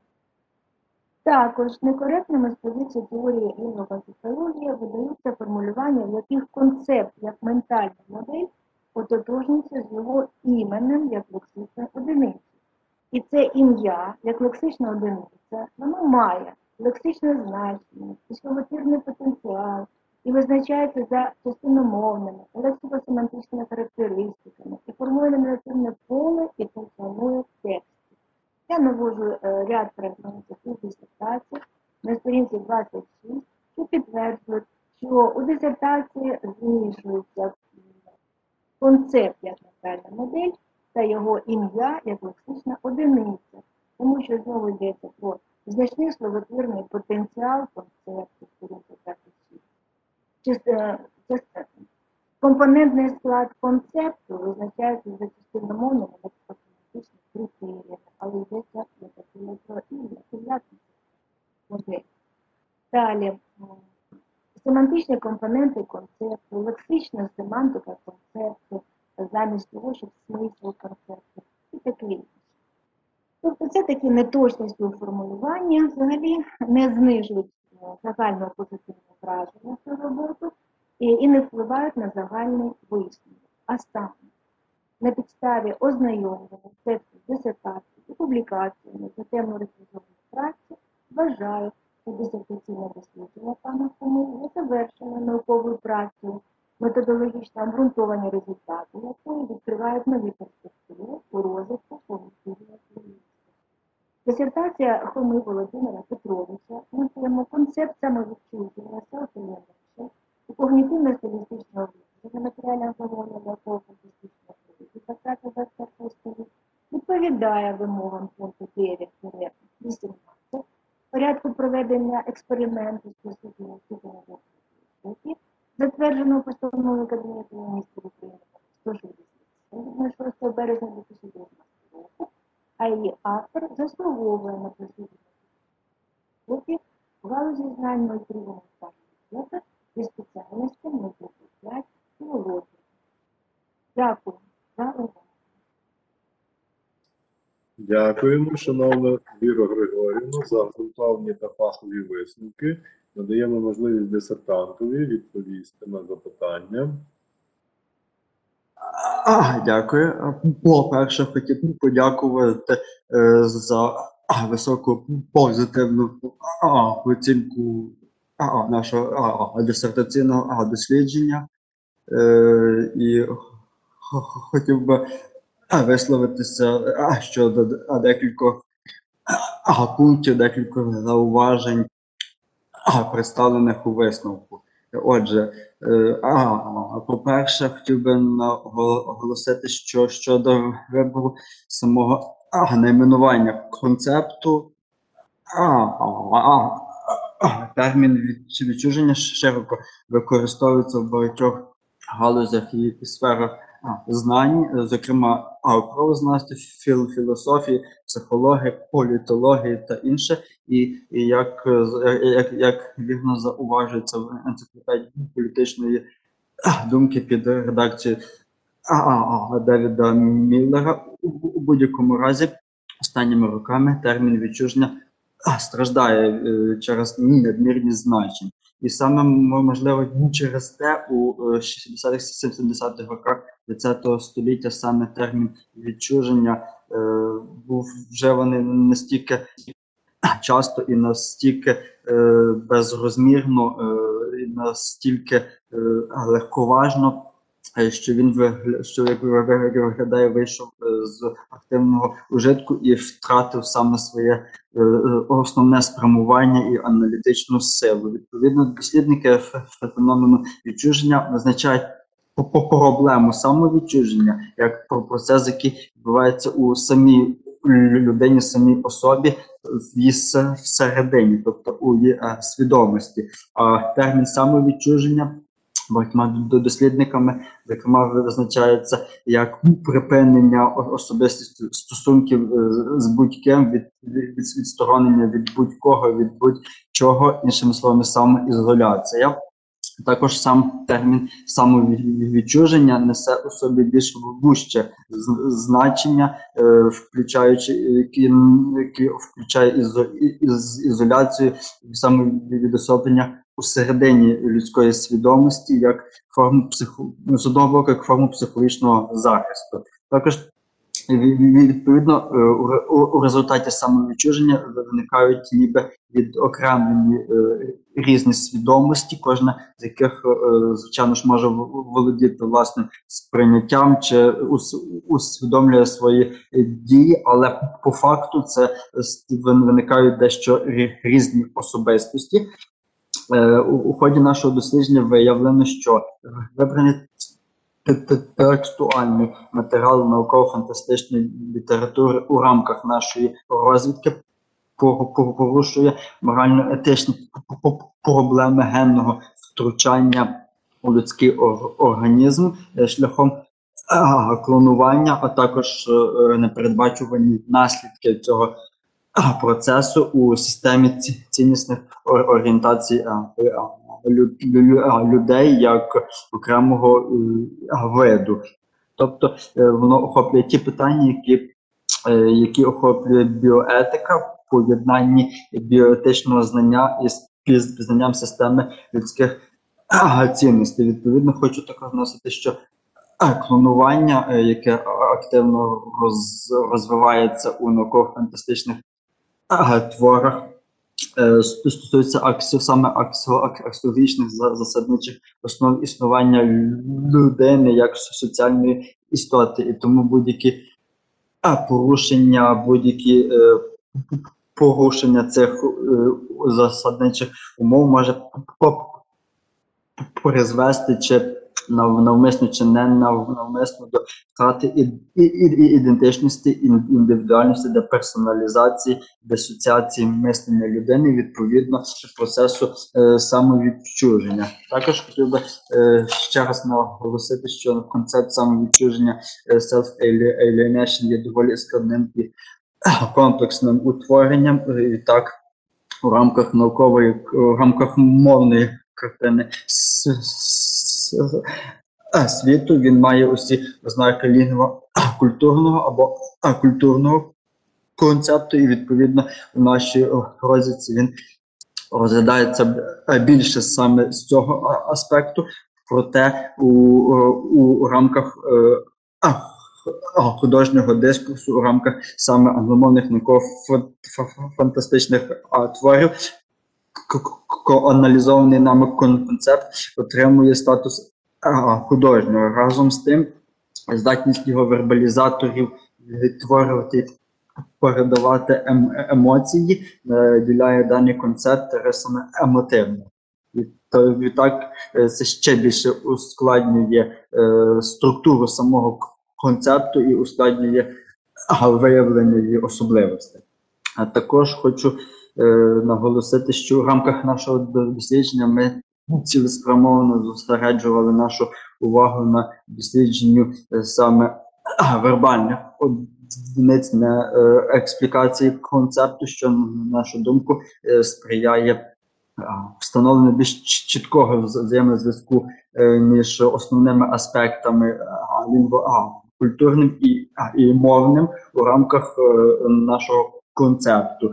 Також некоректними з позиції теорії лінгвоконцептології видаються формулювання, в яких концепт як ментальна модель ототожнюється з його іменем як лексичною одиницею. І це ім'я, як лексична одиниця, воно має лексичне значення, словотвірний потенціал і визначається за частиномовними, лексико-семантичними характеристиками і формує нарративне поле і функціонує в тексті. Я навожу ряд фрагментів у дисертації на сторінці 26, що підтверджують, що у дисертації змішується концепт як ментальна модель та його ім'я як лексична одиниця, тому що знову йдеться про значний словотвірний потенціал концепту, сторінці 26. Компонентний склад концепту визначається за частиномовними лексикографічними критеріями, але йдеться не про ім'я модель. Далі. Семантичні компоненти концепту, лексична семантика концепту, замість того, щоб смисл концепту і таке інше. Тобто це такі неточності у формулюванні взагалі не знижують загального позитивного враження про роботу і не впливають на загальний висновок. А саме, на підставі ознайомлення тексту дисертації і публікаціями за темою рефлексивної праці вважаю, що дисертаційне дослідження пана Хоми є завершеною науковою працею, методологічно обґрунтовані результати, які відкривають нові перспективи у розвитку когнітивної лінгвістики. Дисертація Хоми Володимира Петровича на тему «Концепт самовідчуження self-alienation у когнітивно-стилістичного вивчення матеріалів англомовної науково-фантастичної теорії та 21 століття» відповідає вимогам пункту 9-18 порядку проведення експерименту з присутньою ступенем дослідження, затвердженого постановою Кабінету Міністрів України 167 від 6 березня 2019 року, а її автор заслуговує на присутність в галузі знань 03 гуманітарної і спеціальності 035 філології. Дякую за увагу. Дякуємо, шановна Віра Григорівна, за обґрунтовані та фахові висновки. Надаємо можливість дисертантові відповісти на запитання. Дякую. По-перше, хотів би подякувати за високу позитивну оцінку нашого дисертаційного дослідження. І хотів би висловитися щодо декількох пунктів, декількох зауважень, представлених у висновку. Отже, по-перше, хотів би оголосити, що щодо вибору самого найменування концепту, термін відчуження широко використовується в багатьох галузях і сферах знань, зокрема правознавстві, філософії, психології, політології та інше. І як вірно зауважується в енциклопедії політичної думки під редакцією Девіда Міллера, у будь-якому разі останніми роками термін відчуження страждає через надмірність значень. І саме, можливо, через те у 60-70-х роках ХХ століття саме термін відчуження був вживаний настільки часто і настільки безрозмірно, і настільки легковажно, що він, як виглядає, вийшов з активного ужитку і втратив саме своє основне спрямування і аналітичну силу. Відповідно, дослідники феномену відчуження визначають проблему самовідчуження як про процес, який відбувається у самій людині, самій особі, в її всередині, тобто у її свідомості. А термін самовідчуження багатьма дослідниками, зокрема, визначається як припинення особистих стосунків з будь-ким, відсторонення від будь-кого, від будь-чого, іншими словами, самоізоляція. Також сам термін самовідчуження несе у собі більш вужче значення, яке включає ізоляцію, самовідособлення усередині людської свідомості як форму психологічного захисту. Також відповідно у результаті самовідчуження виникають ніби відокремлені різні свідомості, кожна з яких, звичайно ж, може володіти власним сприйняттям чи усвідомлює свої дії, але по факту це виникають дещо різні особистості. У ході нашого дослідження виявлено, що вибраний текстуальний матеріал науково-фантастичної літератури у рамках нашої розвідки порушує морально-етичні проблеми генного втручання у людський організм шляхом клонування, а також непередбачувані наслідки цього процесу у системі ціннісних орієнтацій людей як окремого виду. Тобто воно охоплює ті питання, які охоплює біоетика в поєднанні біоетичного знання із пізнанням системи людських цінностей. Відповідно, хочу також носити, що клонування, яке активно розвивається у науково-фантастичних творах, стосується саме аксіологічних засадничих основ існування людини як соціальної істоти. І тому будь-які порушення цих засадничих умов може призвести чи навмисно чи не навмисно до втрати ідентичності, індивідуальності, деперсоналізації, дисоціації мислення людини, відповідно процесу самовідчуження. Також хотів би ще раз наголосити, що концепт самовідчуження self-alienation є доволі складним і комплексним утворенням. І так, у рамках мовної картини світу він має усі ознаки лінгво-культурного або культурного концепту, і відповідно в нашій розвідці він розглядається більше саме з цього аспекту, проте у рамках художнього дискурсу, у рамках саме англомовних науково-фантастичних творів, аналізований нами концепт отримує статус художнього. Разом з тим, здатність його вербалізаторів відтворювати, передавати емоції, наділяє даний концепт рисами емотивно. Відтак, це ще більше ускладнює структуру самого концепту і ускладнює виявлення її особливостей. А також хочу наголосити, що в рамках нашого дослідження ми цілеспрямовано зосереджували нашу увагу на дослідженню саме вербальних одиниць, на експлікації концепту, що, на нашу думку, сприяє встановленню більш чіткого взаємозв'язку між основними аспектами культурним і мовним у рамках нашого концепту.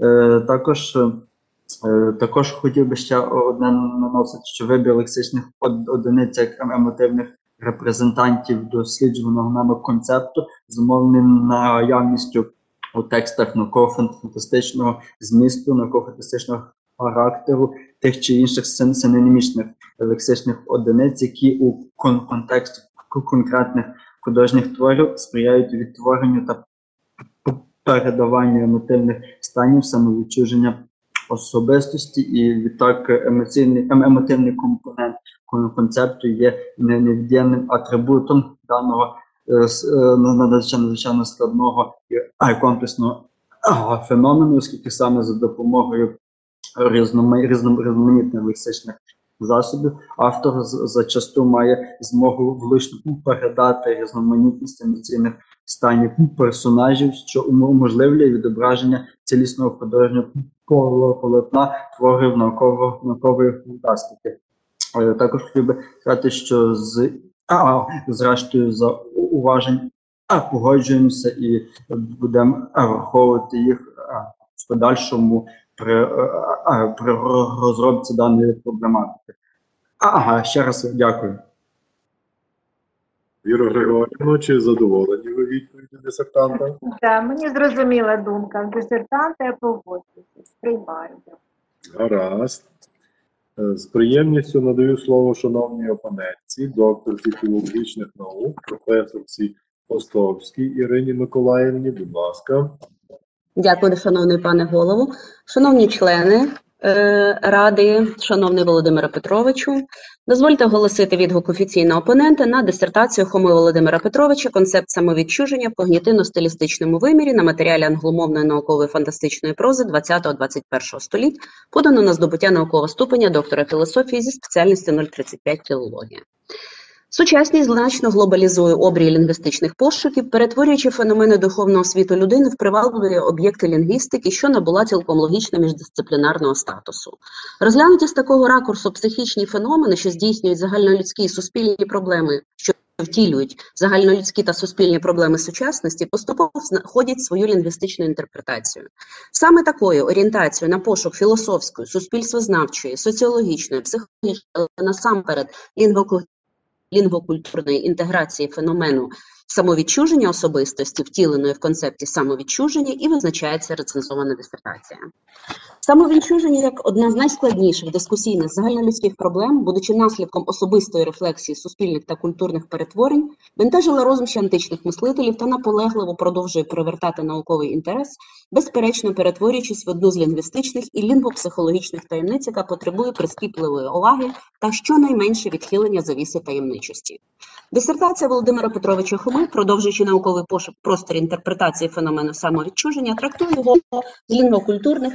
Також хотів би ще одне наносити, що вибір лексичних одиниць як емотивних репрезентантів досліджуваного нами концепту зумовлений наявністю у текстах науково-фантастичного змісту, науково-фантастичного характеру тих чи інших синонімічних лексичних одиниць, які у контексті конкретних художніх творів сприяють відтворенню та передаванню емотивних станів, самовідчуження особистості, і відтак емотивний компонент концепту є невід'ємним атрибутом даного надзвичайно складного і комплексного феномену, оскільки саме за допомогою різноманітних лексичних засобів автор зачасту має змогу влучно передати різноманітність емоційних станів персонажів, що уможливлює відображення цілісного художнього полотна творів наукової фантастики. Також хотів би сказати, що зрештою за уважень погоджуємося і будемо враховувати їх в подальшому при розробці даної проблематики. Ще раз дякую. Віра Григорівна, чи задоволені ви відповіді дисертанта? Так, мені зрозуміла думка дисертанта, я погоджуюся, приймаю. Гаразд. З приємністю надаю слово шановній опонентці, докторці філологічних наук, професорці Островській Ірині Миколаївні. Будь ласка. Дякую, шановний пане голово. Шановні члени Ради, шановний Володимире Петровичу, дозвольте оголосити відгук офіційного опонента на дисертацію Хоми Володимира Петровича «Концепт самовідчуження в когнітивно-стилістичному вимірі» на матеріалі англомовної наукової фантастичної прози 20-21 століть, подано на здобуття наукового ступеня доктора філософії зі спеціальності 035 філологія. Сучасність значно глобалізує обрій лінгвістичних пошуків, перетворюючи феномени духовного світу людини в привабливі об'єкти лінгвістики, що набула цілком логічно міждисциплінарного статусу. Розглянуті з такого ракурсу психічні феномени, що здійснюють загальнолюдські і суспільні проблеми, що втілюють загальнолюдські та суспільні проблеми сучасності, поступово знаходять свою лінгвістичну інтерпретацію. Саме такою орієнтацією на пошук філософської, суспільствознавчої, соціологічної, психологічної, але насамперед лінгвокультурної інтеграції феномену самовідчуження особистості, втіленої в концепті самовідчуження, і визначається рецензована дисертація. Самовідчуження як одна з найскладніших дискусійних загальнолюдських проблем, будучи наслідком особистої рефлексії суспільних та культурних перетворень, бентежила розум ще античних мислителів та наполегливо продовжує привертати науковий інтерес, безперечно перетворюючись в одну з лінгвістичних і лінгвопсихологічних таємниць, яка потребує прискіпливої уваги та щонайменше відхилення завіси таємничості. Дисертація Володимира Петровича Хоми, продовжуючи науковий пошук в просторі інтерпретації феномену самовідчуження, трактує його з лінгвокультурних,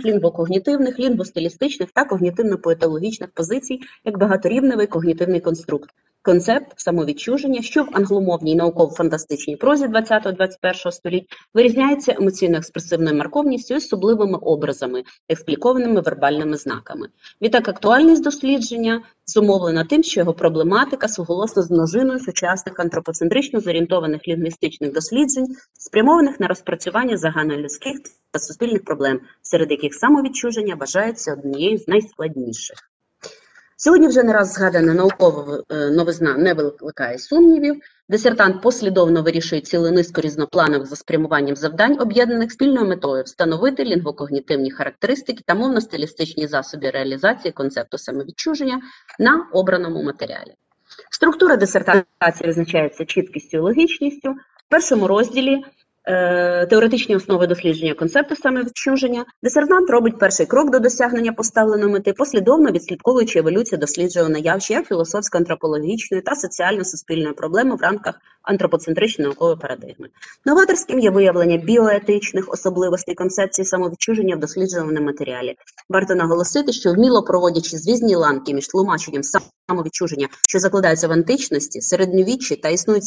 лінгвокогнітивних, лінгвостилістичних та когнітивно-поетологічних позицій як багаторівневий когнітивний конструкт, концепт самовідчуження, що в англомовній науково-фантастичній прозі 20-21 століть вирізняється емоційно-експресивною марковністю і особливими образами, експлікованими вербальними знаками. Відтак актуальність дослідження зумовлена тим, що його проблематика суголосно з множиною сучасних антропоцентрично зорієнтованих лінгвістичних досліджень, спрямованих на розпрацювання загальнолюдських та суспільних проблем, серед яких самовідчуження вважається однією з найскладніших. Сьогодні вже не раз згадана наукова новизна не викликає сумнівів. Дисертант послідовно вирішує цілу низку різнопланових за спрямуванням завдань, об'єднаних спільною метою встановити лінгвокогнітивні характеристики та мовно-стилістичні засоби реалізації концепту самовідчуження на обраному матеріалі. Структура дисертації визначається чіткістю і логічністю. В першому розділі теоретичні основи дослідження концепту самовідчуження дисертант робить перший крок до досягнення поставленої мети, послідовно відслідковуючи еволюцію досліджуваного явища як філософсько-антропологічної та соціально-суспільної проблеми в рамках антропоцентричної наукової парадигми. Новаторським є виявлення біоетичних особливостей концепції самовідчуження в досліджуваному матеріалі. Варто наголосити, що вміло проводячи зв'язні ланки між тлумаченням самовідчуження, що закладаються в античності, середньовіччі та існують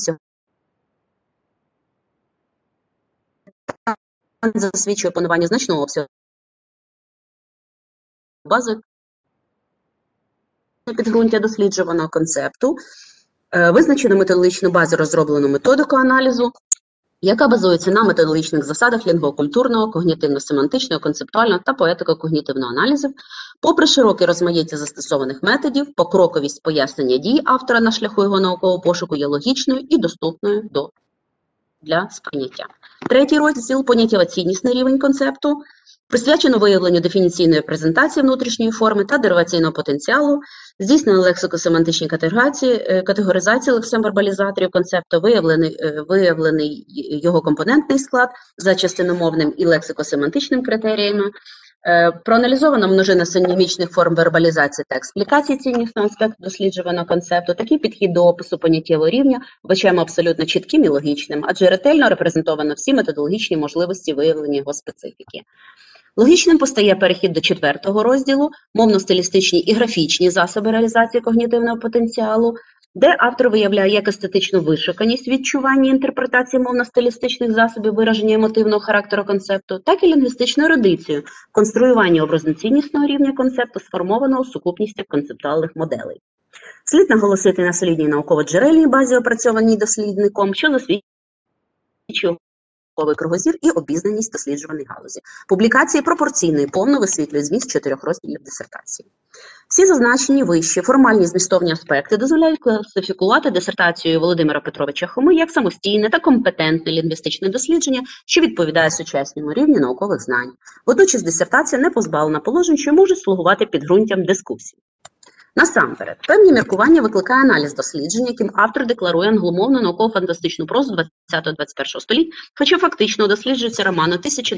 засвідчує панування значного обсягу бази підґрунтя досліджуваного концепту, визначено методологічну базу, розроблену методику аналізу, яка базується на методологічних засадах лінгвокультурного, когнітивно-семантичного, концептуального та поетико-когнітивного аналізів, попри широке розмаїття застосованих методів, покроковість пояснення дій автора на шляху його наукового пошуку є логічною і доступною для сприйняття. Третій розділ – поняттєво-ціннісний рівень концепту, присвячено виявленню дефініційної презентації внутрішньої форми та дериваційного потенціалу, здійснено лексико-семантичні категоризації лексем-вербалізаторів концепту, виявлений його компонентний склад за частиномовним і лексико-семантичним критеріями, проаналізовано множина синонімічних форм вербалізації та експлікації ціннісного аспекту досліджуваного концепту. Такий підхід до опису поняттєвого рівня вбачаємо абсолютно чітким і логічним, адже ретельно репрезентовано всі методологічні можливості виявлення його специфіки. Логічним постає перехід до 4-го розділу «Мовно-стилістичні і графічні засоби реалізації когнітивного потенціалу», де автор виявляє як естетичну вишуканість відчування і інтерпретації мовно-стилістичних засобів вираження емотивного характеру концепту, так і лінгвістичну ерудицію, конструювання образно-ціннісного рівня концепту, сформованого сукупністю концептуальних моделей. Слід наголосити на солідній науково-джерельній базі, опрацьованій дослідником, що засвідчує кругозір і обізнаність досліджуваної галузі. Публікації пропорційно і повно висвітлюють зміст 4 розділів дисертації. Всі зазначені вище формальні змістовні аспекти дозволяють класифікувати дисертацію Володимира Петровича Хоми як самостійне та компетентне лінгвістичне дослідження, що відповідає сучасному рівню наукових знань. Водночас дисертація не позбавлена положень, що можуть слугувати підґрунтям дискусії. Насамперед, певні міркування викликає аналіз дослідження, яким автор декларує англомовну науково-фантастичну прозу 20-21 століть, хоча фактично досліджується роману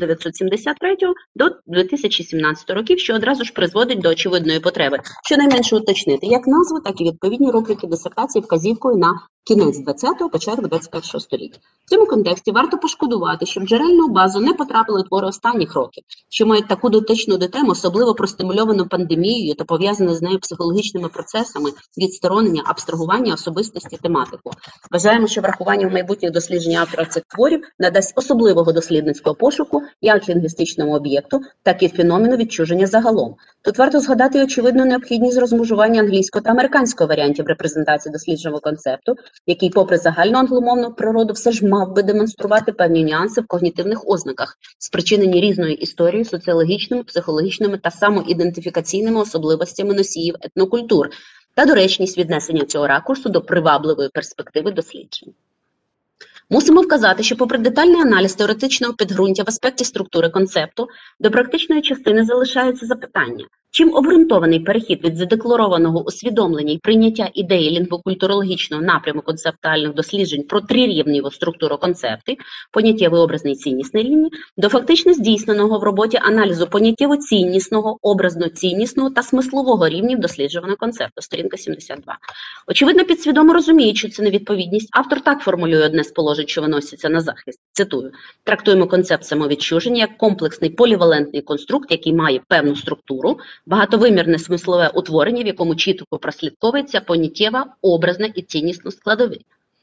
1973 до 2017 років, що одразу ж призводить до очевидної потреби, щонайменше уточнити як назву, так і відповідні рубрики дисертації вказівкою на кінець 20-го, початок 21-го століття. В цьому контексті варто пошкодувати, що в джерельну базу не потрапили твори останніх років, що мають таку дотичну до тем, особливо простимульовану пандемією та пов'язану з нею психологічними процесами відсторонення, абстрагування особистості тематику. Вважаємо, що врахування в майбутніх досліджень автора цих творів надасть особливого дослідницького пошуку як лінгвістичному об'єкту, так і феномену відчуження загалом. Тут варто згадати і очевидну необхідність розмежування англійського та американського варіантів репрезентації дослідженого концепту, який, попри загальну англомовну природу, все ж мав би демонструвати певні нюанси в когнітивних ознаках, спричинені різною історією, соціологічними, психологічними та самоідентифікаційними особливостями носіїв етнокультур та доречність віднесення цього ракурсу до привабливої перспективи досліджень. Мусимо вказати, що попри детальний аналіз теоретичного підґрунтя в аспекті структури концепту, до практичної частини залишаються запитання. Чим обґрунтований перехід від задекларованого усвідомлення і прийняття ідеї лінгвокультурологічного напряму концептуальних досліджень про трирівневу структуру концепти, поняттєвий, образний, ціннісний рівні, до фактично здійсненого в роботі аналізу поняттєво-ціннісного, образно-ціннісного та смислового рівнів досліджуваного концепту, сторінка 72. Очевидно, підсвідомо розуміючи цю невідповідність, автор так формулює одне з положень положень, що виносяться на захист. Цитую: трактуємо концепт самовідчуження як комплексний полівалентний конструкт, який має певну структуру, багатовимірне смислове утворення, в якому чітко прослідковується поняттєва, образна і ціннісна складові.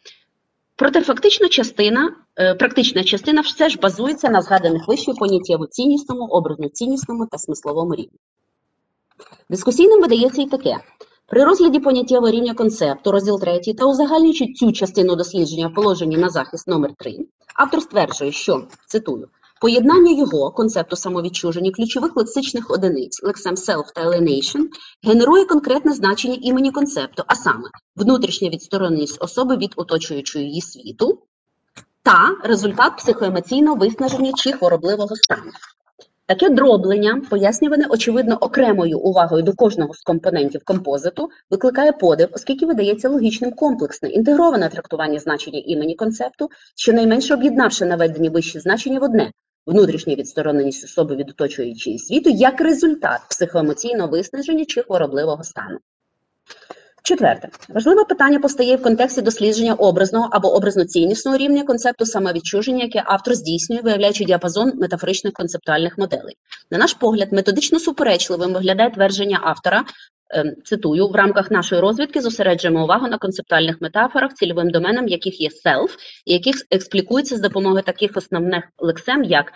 Проте практична частина все ж базується на згаданих вище поняттєво-ціннісному, образно-ціннісному та смисловому рівні. Дискусійним видається і таке. При розгляді поняттєвого рівня концепту, розділ 3, та узагальнюючи цю частину дослідження в положенні на захист номер 3, автор стверджує, що, цитую, поєднання його, концепту самовідчуження, ключових лексичних одиниць, лексем self та alienation, генерує конкретне значення імені концепту, а саме внутрішня відстороненість особи від оточуючого її світу та результат психоемоційного виснаження чи хворобливого стану. Таке дроблення, пояснюване, очевидно, окремою увагою до кожного з компонентів композиту, викликає подив, оскільки видається логічним комплексне, інтегроване трактування значення імені концепту, щонайменше об'єднавши наведені вищі значення в одне – внутрішня відстороненість особи від оточуючого світу як результат психоемоційного виснаження чи хворобливого стану. Четверте. Важливе питання постає в контексті дослідження образного або образно-ціннісного рівня концепту самовідчуження, яке автор здійснює, виявляючи діапазон метафоричних концептуальних моделей. На наш погляд, методично суперечливим виглядає твердження автора, цитую, в рамках нашої розвідки зосереджуємо увагу на концептуальних метафорах, цільовим доменом яких є self, і яких експлікується з допомогою таких основних лексем, як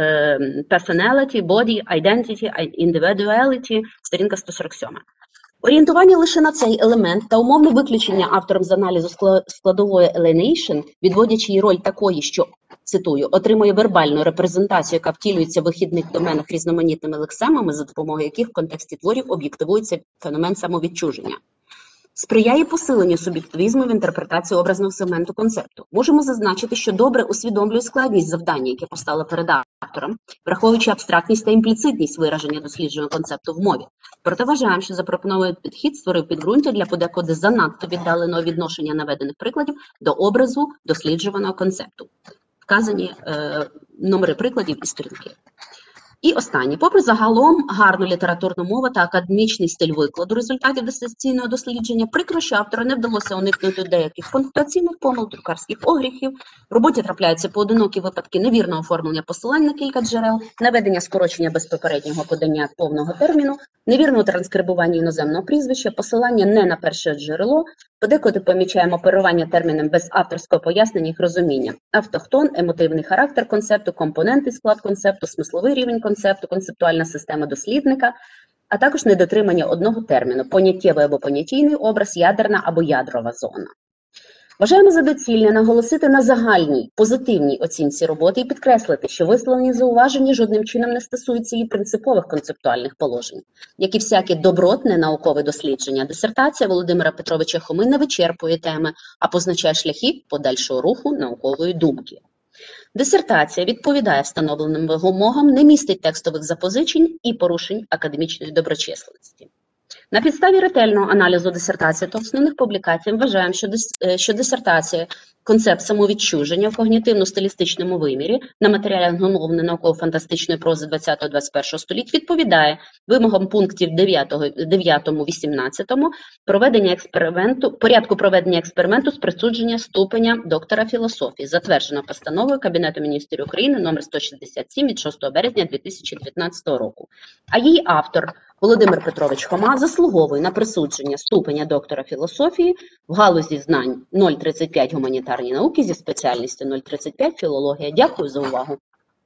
personality, body, identity, individuality, сторінка 147. Орієнтування лише на цей елемент та умовне виключення автором з аналізу складової alienation, відводячи її роль такої, що, цитую, отримує вербальну репрезентацію, яка втілюється в вихідних доменах різноманітними лексемами, за допомогою яких в контексті творів об'єктивується феномен самовідчуження. Сприяє посиленню суб'єктивізму в інтерпретації образного сегменту концепту. Можемо зазначити, що добре усвідомлює складність завдання, яке постало перед автором, враховуючи абстрактність та імпліцитність вираження дослідженого концепту в мові. Проте вважаємо, що запропонований підхід створив підґрунтя для подекуди занадто віддаленого відношення наведених прикладів до образу досліджуваного концепту. Вказані номери прикладів і сторінки. І останнє. Попри загалом гарну літературну мову та академічний стиль викладу результатів дисертаційного дослідження, прикро, що автору не вдалося уникнути деяких пунктуаційних помилок, друкарських огріхів. В роботі трапляються поодинокі випадки невірного оформлення посилань на кілька джерел, наведення скорочення без попереднього подання повного терміну, невірного транскрибування іноземного прізвища, посилання не на перше джерело, подекуди помічаємо оперування терміном без авторського пояснення їх розуміння. Автохтон, емотивний характер концепту, компоненти, склад концепту, смисловий рівень концепту, концептуальна система дослідника, а також недотримання одного терміну – поняттєвий або понятійний образ, ядерна або ядрова зона. Вважаємо за доцільне наголосити на загальній, позитивній оцінці роботи і підкреслити, що висловлені зауваження жодним чином не стосуються її принципових концептуальних положень. Як і всяке добротне наукове дослідження, дисертація Володимира Петровича Хоми не вичерпує теми, а позначає шляхи подальшого руху наукової думки. Дисертація відповідає встановленим вимогам, не містить текстових запозичень і порушень академічної доброчесності. На підставі ретельного аналізу дисертації та основних публікацій вважаємо, що дисертація «Концепт самовідчуження в когнітивно-стилістичному вимірі» на матеріалі англомовної науково-фантастичної прози 20-21 століть відповідає вимогам пунктів 9-18 порядку проведення експерименту з присудження ступеня доктора філософії, затвердженого постановою Кабінету міністрів України номер 167 від 6 березня 2019 року. А її автор Володимир Петрович Хома заслуговує на присудження ступеня доктора філософії в галузі знань 035 гуманітарні науки зі спеціальністю 035 філологія. Дякую за увагу.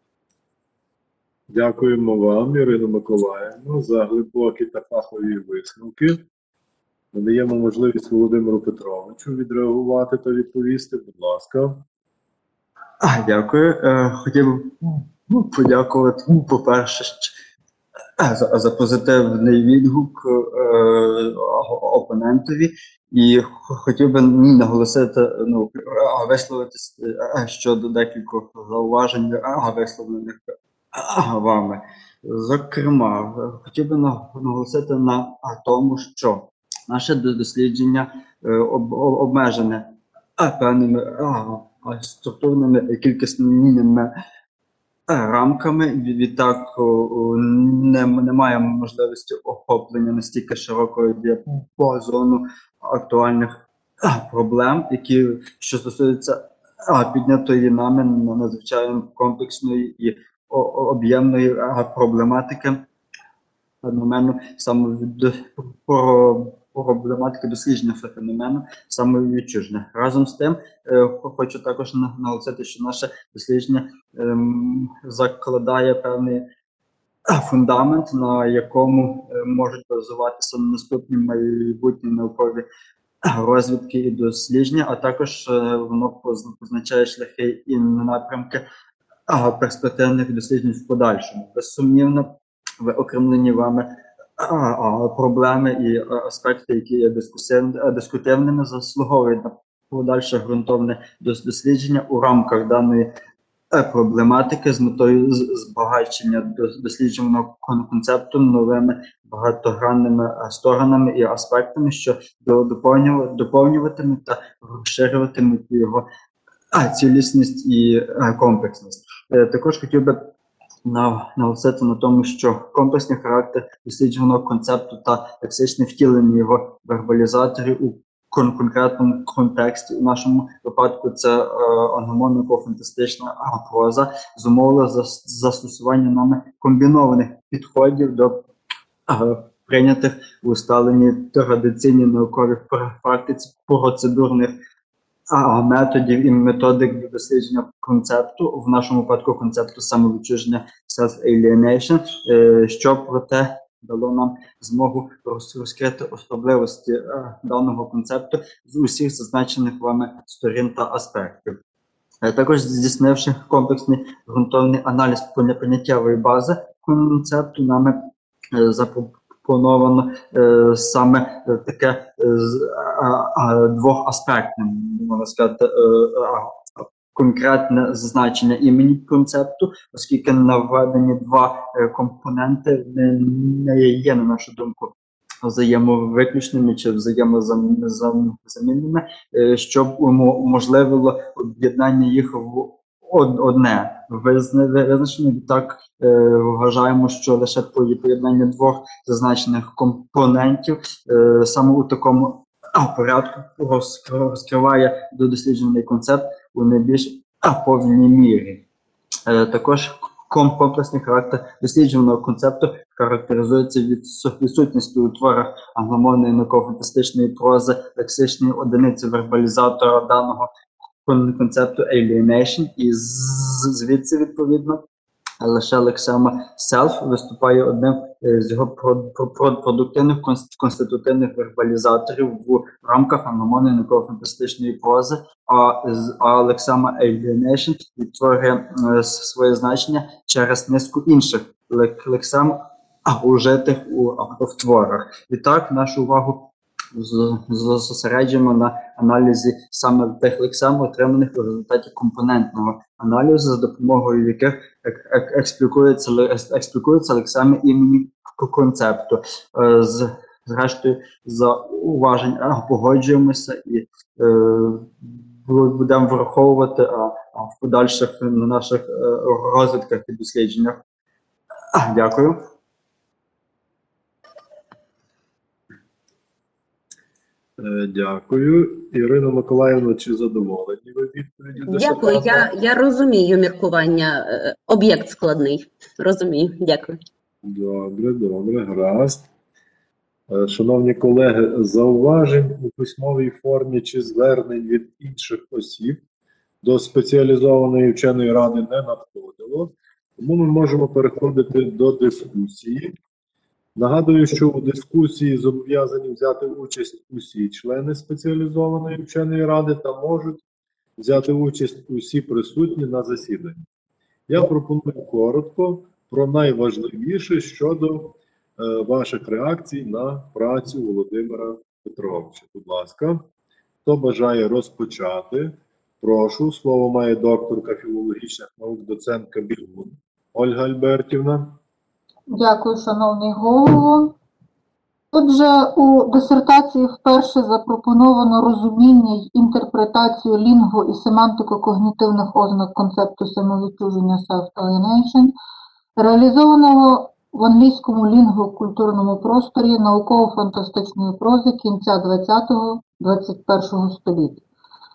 Дякуємо вам, Ірино Миколаївно, за глибокі та фахові висновки. Надаємо можливість Володимиру Петровичу відреагувати та відповісти. Будь ласка. Дякую. Хотів би подякувати, по-перше, за позитивний відгук опонентові, і хотів би наголосити, висловитись щодо декількох зауважень, висловлених вами. Зокрема, хотів би наголосити на тому, що наше дослідження обмежене певними структурними кількісними рамками, відтак немає можливості охоплення настільки широкого діапазону актуальних проблем, що стосуються піднятої нами надзвичайно комплексної і об'ємної проблематики феномену проблематики дослідження феномену самовідчуження. Разом з тим, хочу також наголосити, що наше дослідження закладає певний фундамент, на якому можуть базуватися наступні майбутні наукові розвідки і дослідження, а також воно позначає шляхи і напрямки перспективних досліджень в подальшому. Безсумнівно, виокремлені вами проблеми і аспекти, які є дискутивними, заслуговують на подальше ґрунтовне дослідження у рамках даної проблематики з метою збагачення дослідженого концепту новими багатогранними сторонами і аспектами, що доповнюватимуть та розширюватимуть його цілісність і комплексність. Також хотів би наголосити на тому, що комплексний характер дослідженого концепту та лексичне втілення його вербалізаторів у конкретному контексті, у нашому випадку це англомовно-фантастична проза, зумовила застосування нами комбінованих підходів до прийнятих в усталенні традиційній науковій практиці процедурних методів і методик до дослідження концепту, в нашому випадку концепту самовідчуження self-alienation, що проте дало нам змогу розкрити особливості даного концепту з усіх зазначених вами сторін та аспектів. Також здійснивши комплексний ґрунтовний аналіз поняттєвої бази концепту, нами запропоновано саме таке двохаспектне, можна сказати, конкретне зазначення імені концепту, оскільки наведені два компоненти не є, на нашу думку, взаємовиключними чи взаємозамінними, щоб уможливило об'єднання їх в одне визначення. Так вважаємо, що лише поєднання двох зазначених компонентів саме у такому порядку розкриває досліджений концепт у найбільш повній мірі. Також комплексний характер дослідженого концепту характеризується відсутністю у творах англомовної науково-фантастичної прози лексичної одиниці вербалізатора даного концепту alienation, і звідси, відповідно, лише лексема self виступає одним з його продуктивних конститутивних вербалізаторів в рамках англомовної науково-фантастичної прози, а лексема alienation відтворює своє значення через низку інших лексем, ужитих в творах. І так, нашу увагу зосереджуємо на аналізі саме тих лексем, отриманих в результаті компонентного аналізу, за допомогою яких експлікуються лексеми імені концепту. Зрештою, за уважень погоджуємося і будемо враховувати в подальших наших розвитках і дослідженнях. Дякую. Дякую. Ірина Миколаївна, чи задоволені ви відповіді? Дякую, я розумію міркування. Об'єкт складний. Розумію, дякую. Добре, гаразд. Шановні колеги, зауважень у письмовій формі чи звернень від інших осіб до спеціалізованої вченої ради не надходило, тому ми можемо переходити до дискусії. Нагадую, що у дискусії зобов'язані взяти участь усі члени спеціалізованої вченої ради та можуть взяти участь усі присутні на засіданні. Я пропоную коротко про найважливіше щодо ваших реакцій на працю Володимира Петровича. Будь ласка, хто бажає розпочати? Прошу, слово має докторка філологічних наук, доцентка Бігун Ольга Альбертівна. Дякую, шановний голово. Отже, у дисертації вперше запропоновано розуміння й інтерпретацію лінгво- і семантико-когнітивних ознак концепту самовідчуження self-alienation, реалізованого в англійському лінгво-культурному просторі науково-фантастичної прози кінця 20-21 століття.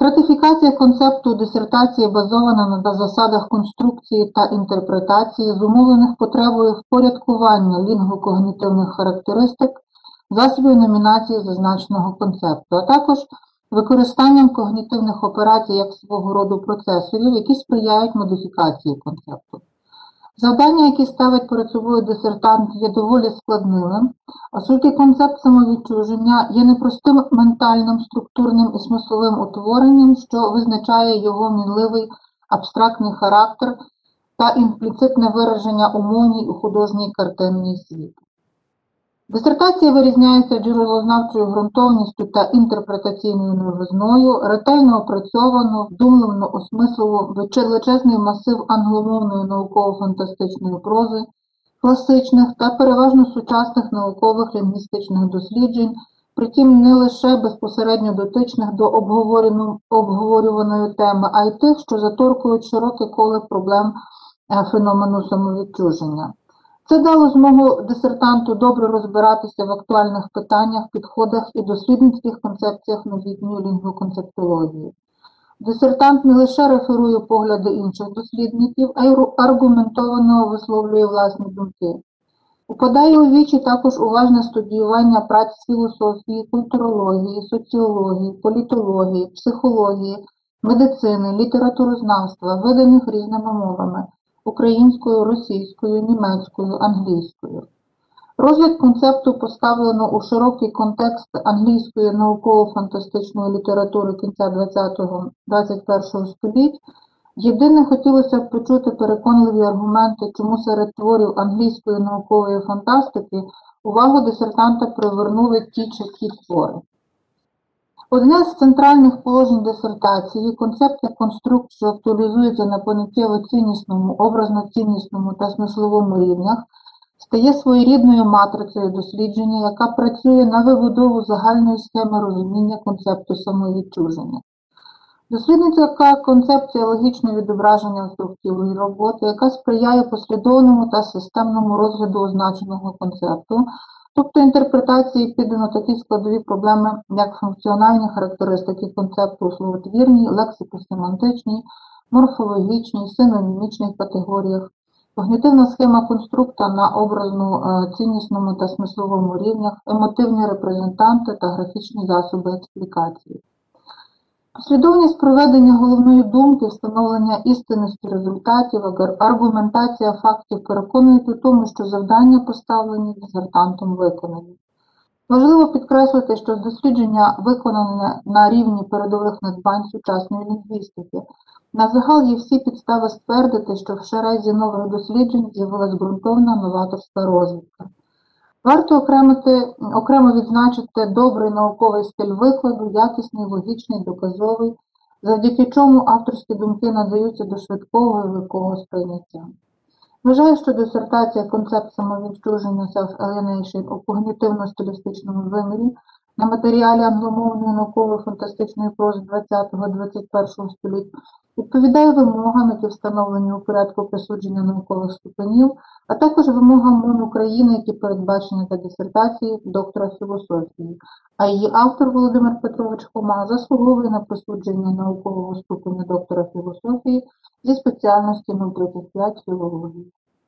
Стратифікація концепту дисертації базована на засадах конструкції та інтерпретації, зумовлених потребою впорядкування лінгвокогнітивних характеристик, засобів номінації зазначеного концепту, а також використанням когнітивних операцій як свого роду процесорів, які сприяють модифікації концепту. Завдання, які ставить перед собою дисертант, є доволі складними, оскільки концепт самовідчуження є непростим ментальним, структурним і смисловим утворенням, що визначає його мінливий абстрактний характер та імпліцитне вираження у мовній і художній картинній світі. Дисертація вирізняється джерелознавчою ґрунтовністю та інтерпретаційною новизною, ретельно опрацьовано, вдумливно осмислило величезний масив англомовної науково-фантастичної прози, класичних та переважно сучасних наукових лінгвістичних досліджень, притім не лише безпосередньо дотичних до обговорюваної теми, а й тих, що заторкують широке коло проблем феномену самовідчуження. Це дало змогу дисертанту добре розбиратися в актуальних питаннях, підходах і дослідницьких концепціях новітньої лінгвоконцептології. Дисертант не лише реферує погляди інших дослідників, а й аргументовано висловлює власні думки. Упадає у вічі також уважне студіювання праць з філософії, культурології, соціології, політології, психології, медицини, літературознавства, виданих різними мовами – українською, російською, німецькою, англійською. Розгляд концепту поставлено у широкий контекст англійської науково-фантастичної літератури кінця 20-21 століть. Єдине, хотілося б почути переконливі аргументи, чому серед творів англійської наукової фантастики увагу дисертанта привернули ті чи ті твори. Одне з центральних положень дисертації – концепт як конструкт, що актуалізується на поняттєво-ціннісному, образно-ціннісному та смисловому рівнях, стає своєрідною матрицею дослідження, яка працює на вибудову загальної схеми розуміння концепту самовідчуження. Дослідницька концепція логічного відображення структури роботи, яка сприяє послідовному та системному розгляду означеного концепту, тобто інтерпретації піддано такі складові проблеми, як функціональні характеристики концепту у словотвірній, лексико-семантичній, морфологічній, синонімічних категоріях, когнітивна схема конструкта на образно-ціннісному та смисловому рівнях, емотивні репрезентанти та графічні засоби експлікації. Послідовність проведення головної думки, встановлення істинності результатів, аргументація фактів переконують у тому, що завдання, поставлені дисертантом, виконані. Важливо підкреслити, що дослідження виконане на рівні передових надбань сучасної лінгвістики. На загал є всі підстави ствердити, що в шерезі нових досліджень з'явилась ґрунтовна новаторська розвідка. Варто окремо відзначити добрий науковий стиль викладу, якісний, логічний, доказовий, завдяки чому авторські думки надаються до швидкого і легкого сприйняття. Вважаю, що дисертація «Концепт самовідчуження self-alienation» у когнітивно-стилістичному вимірі на матеріалі англомовної науково-фантастичної прози 20-21 століття відповідає вимогам, які встановлені у порядку присудження наукових ступенів, а також вимогам МОН України, які передбачені для дисертації доктора філософії, а її автор Володимир Петрович Хома заслуговує на присудження наукового ступеня доктора філософії зі спеціальності 035 філології.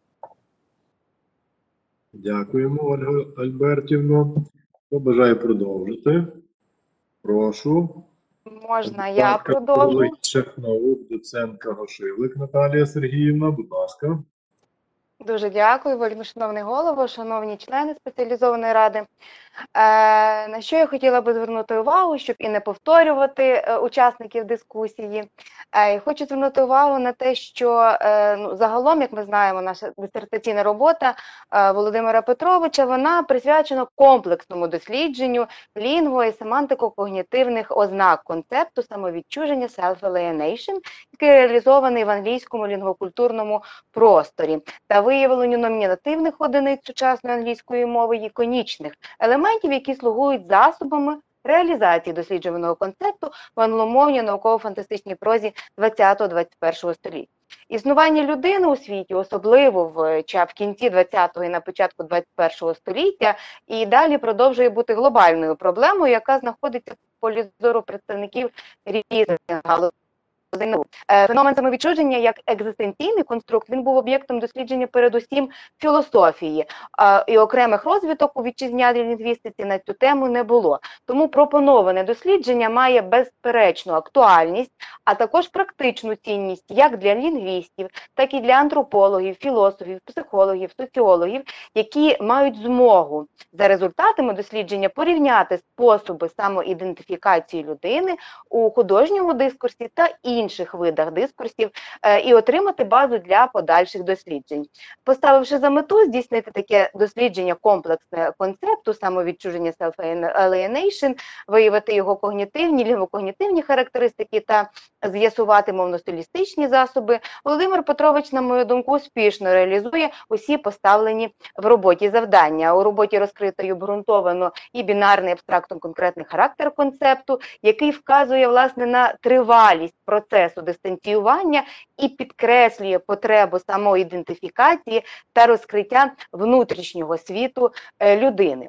Дякуємо, Ольга Альбертівна. Хто бажає продовжити? Прошу. Можна я продовжу? Наук, доцентка Гошилик Наталія Сергіївна, будь ласка. Дуже дякую, вельмишановний голово, шановні члени спеціалізованої ради. На що я хотіла би звернути увагу, щоб і не повторювати учасників дискусії. Хочу звернути увагу на те, що загалом, як ми знаємо, наша дисертаційна робота Володимира Петровича, вона присвячена комплексному дослідженню лінгво- і семантико-когнітивних ознак концепту самовідчуження self-alienation, який реалізований в англійському лінгвокультурному просторі, та виявленню номінативних одиниць сучасної англійської мови і конічних елементів, які слугують засобами реалізації досліджуваного концепту в англомовній науково-фантастичній прозі 20-21 століття. Існування людини у світі, особливо в кінці 20-го і на початку 21-го століття, і далі продовжує бути глобальною проблемою, яка знаходиться полі зору представників різних галузей. Феномен самовідчуження як екзистенційний конструкт, він був об'єктом дослідження передусім філософії, і окремих розвиток у вітчизняній лінгвістиці на цю тему не було. Тому пропоноване дослідження має безперечну актуальність, а також практичну цінність як для лінгвістів, так і для антропологів, філософів, психологів, соціологів, які мають змогу за результатами дослідження порівняти способи самоідентифікації людини у художньому дискурсі та інших видах дискурсів і отримати базу для подальших досліджень. Поставивши за мету здійснити таке дослідження комплексне концепту самовідчуження self-alienation, виявити його когнітивні, лінгвокогнітивні характеристики та з'ясувати мовно-стилістичні засоби, Володимир Петрович, на мою думку, успішно реалізує усі поставлені в роботі завдання. У роботі розкрито і обґрунтовано і бінарний абстрактно конкретний характер концепту, який вказує, власне, на тривалість процесу дистанціювання і підкреслює потребу самоідентифікації та розкриття внутрішнього світу людини.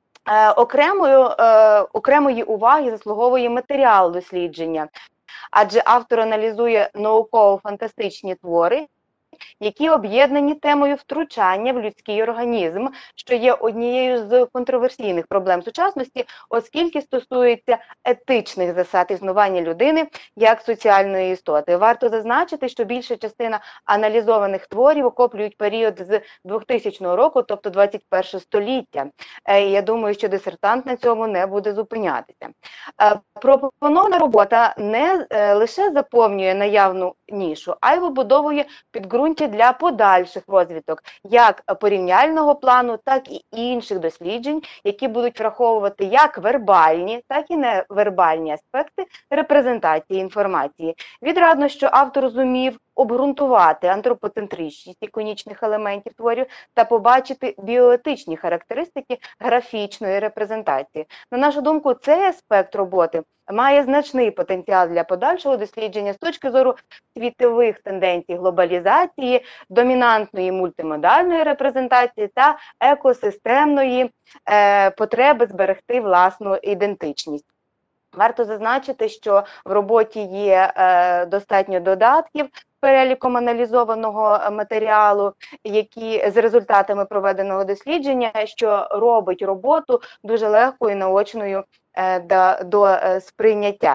Окремої уваги заслуговує матеріал дослідження, адже автор аналізує науково-фантастичні твори, які об'єднані темою втручання в людський організм, що є однією з контроверсійних проблем сучасності, оскільки стосується етичних засад існування людини як соціальної істоти. Варто зазначити, що більша частина аналізованих творів охоплюють період з 2000 року, тобто 21 століття. Я думаю, що дисертант на цьому не буде зупинятися. Пропонована робота не лише заповнює наявну нішу, а й вибудовує підґрунтя для подальших розвиток як порівняльного плану, так і інших досліджень, які будуть враховувати як вербальні, так і невербальні аспекти репрезентації інформації. Відрадно, що автор зумів обґрунтувати антропоцентричність іконічних елементів творів та побачити біоетичні характеристики графічної репрезентації. На нашу думку, цей аспект роботи має значний потенціал для подальшого дослідження з точки зору світових тенденцій глобалізації, домінантної мультимодальної репрезентації та екосистемної потреби зберегти власну ідентичність. Варто зазначити, що в роботі є достатньо додатків переліком аналізованого матеріалу, які з результатами проведеного дослідження, що робить роботу дуже легкою, наочною до сприйняття.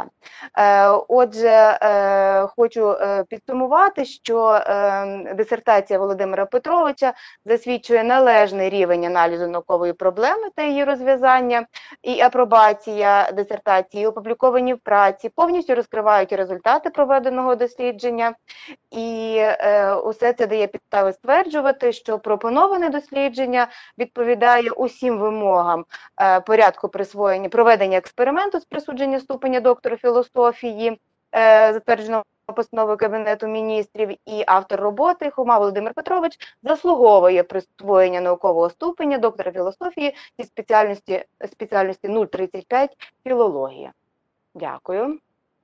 Отже, хочу підсумувати, що дисертація Володимира Петровича засвідчує належний рівень аналізу наукової проблеми та її розв'язання, і апробація дисертації, опубліковані в праці, повністю розкривають результати проведеного дослідження, і усе це дає підстави стверджувати, що пропоноване дослідження відповідає усім вимогам порядку присвоєння, проведення експерименту з присудження ступеня доктора філософії, затвердженого постановою Кабінету міністрів, і автор роботи Хома Володимир Петрович заслуговує присвоєння наукового ступеня доктора філософії зі спеціальності 035 філологія. Дякую.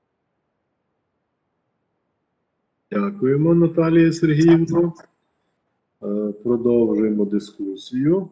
Дякуємо, Наталія Сергіївна. Продовжуємо дискусію.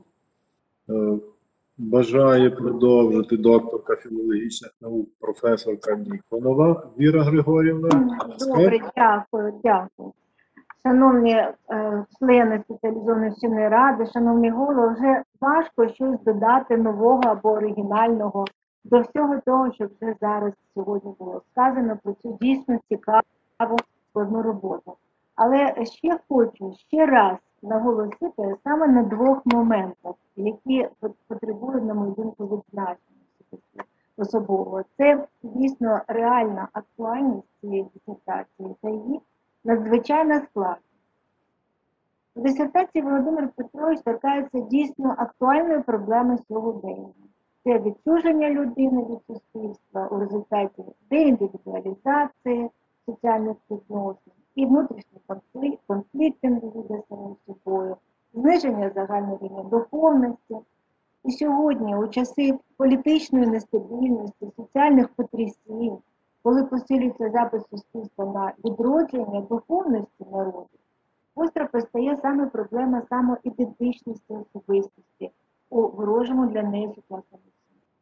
Бажає продовжити докторка філологічних наук, професорка Ніконова Віра Григорівна. Добре, дякую. Шановні члени спеціалізованої вченої ради, шановні голови, вже важко щось додати нового або оригінального до всього того, що вже зараз сьогодні було сказано про цю дійсно цікаву складну роботу. Але ще хочу ще раз наголосити саме на двох моментах, які потребують, на мою думку, відзначення особового. Це дійсно реальна актуальність цієї дисертації та її надзвичайна складність. У дисертації Володимир Петрович торкається дійсно актуальної проблеми сьогодення. Це відчуження людини від суспільства у результаті деіндивідуалізації соціальних відносин і внутрішній конфлікт індивіда самим собою, зниження загального рівня духовності. І сьогодні, у часи політичної нестабільності, соціальних потрясінь, коли посилюється запит суспільства на відродження духовності народу, гостро постає саме проблема самоідентичності особистості у ворожому для неї сучасному світі.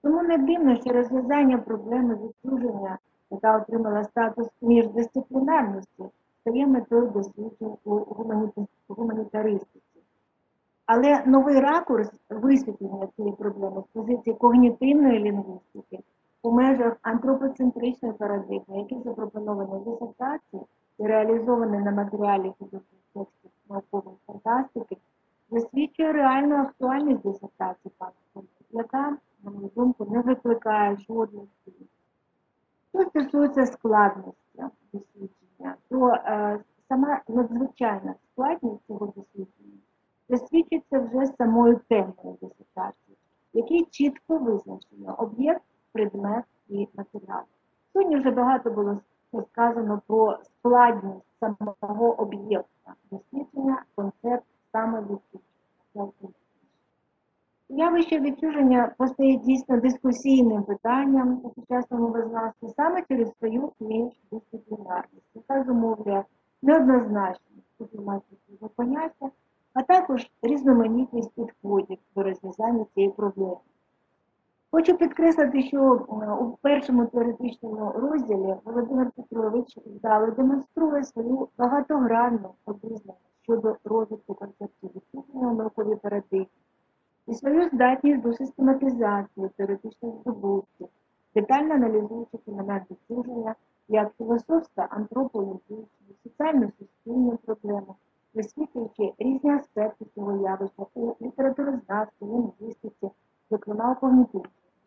Тому не дивно, що розв'язання проблеми відчуження, яка отримала статус міждисциплінарності, стає метою досліджень у гуманітаристиці. Але новий ракурс висвітлення цієї проблеми з позиції когнітивної лінгвістики у межах антропоцентричної парадигми, який запропонований в дисертації і реалізований на матеріалі художніх текстів наукової фантастики, засвідчує реальну актуальність дисертації пана Фонда, яка, на мою думку, не викликає жодних слів. Що стосується складності дослідження, то сама надзвичайна складність цього дослідження засвідчується вже самою темою дисертації, в якій чітко визначено об'єкт, предмет і матеріал. Сьогодні вже багато було сказано про складність самого об'єкта дослідження, концепт самовідчуження. Явище відчуження постає дійсно дискусійним питанням у сучасному мовознавстві саме через свою міждисциплінарність, яка зумовлює неоднозначність цього поняття, а також різноманітність підходів до розв'язання цієї проблеми. Хочу підкреслити, що у першому теоретичному розділі Володимир Петрович вдало демонструє свою багатогранну обізнаність щодо розвитку концепції відчуження у науковій парадигмі і свою здатність до систематизації теоретичних здобутків, детально аналізуючи феномен відчуження як філософсько-антропологічну, соціально-суспільну проблему, висвітлюючи різні аспекти цього явища у літературознавстві, лінгвістиці, зокрема у когнітивній.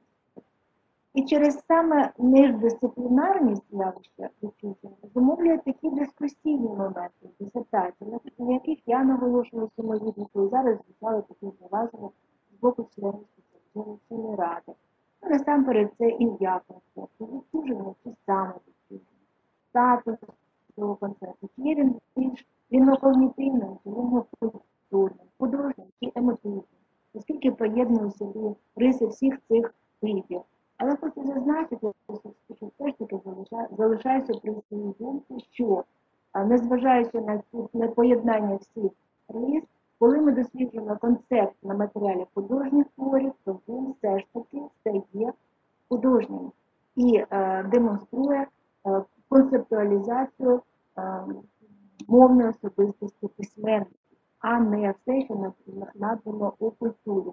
І через саме міждисциплінарність явища відчуження зумовлює такі дискусійні моменти в дисертації, на яких я наголошую самовіднику, і зараз звучали такі зауваження з боку членів спеціалізованої ради. Ну, насамперед, це ім'я концепту, відчуження чи самовідчуження, статус цього концепту, чи є він більш лінгвокогнітивним, чи лінгвокультурним, художнім чи емотивним, оскільки поєднує в собі риси всіх цих видів. Але хочу зазначити, що все ж таки залишаюся при своїй думці, що, незважаючи на це поєднання всіх рис, коли ми досліджуємо концепт на матеріалі художніх творів, то він все ж таки стає художнім і демонструє концептуалізацію мовної особистості письменників, а не все, що надано у культурі.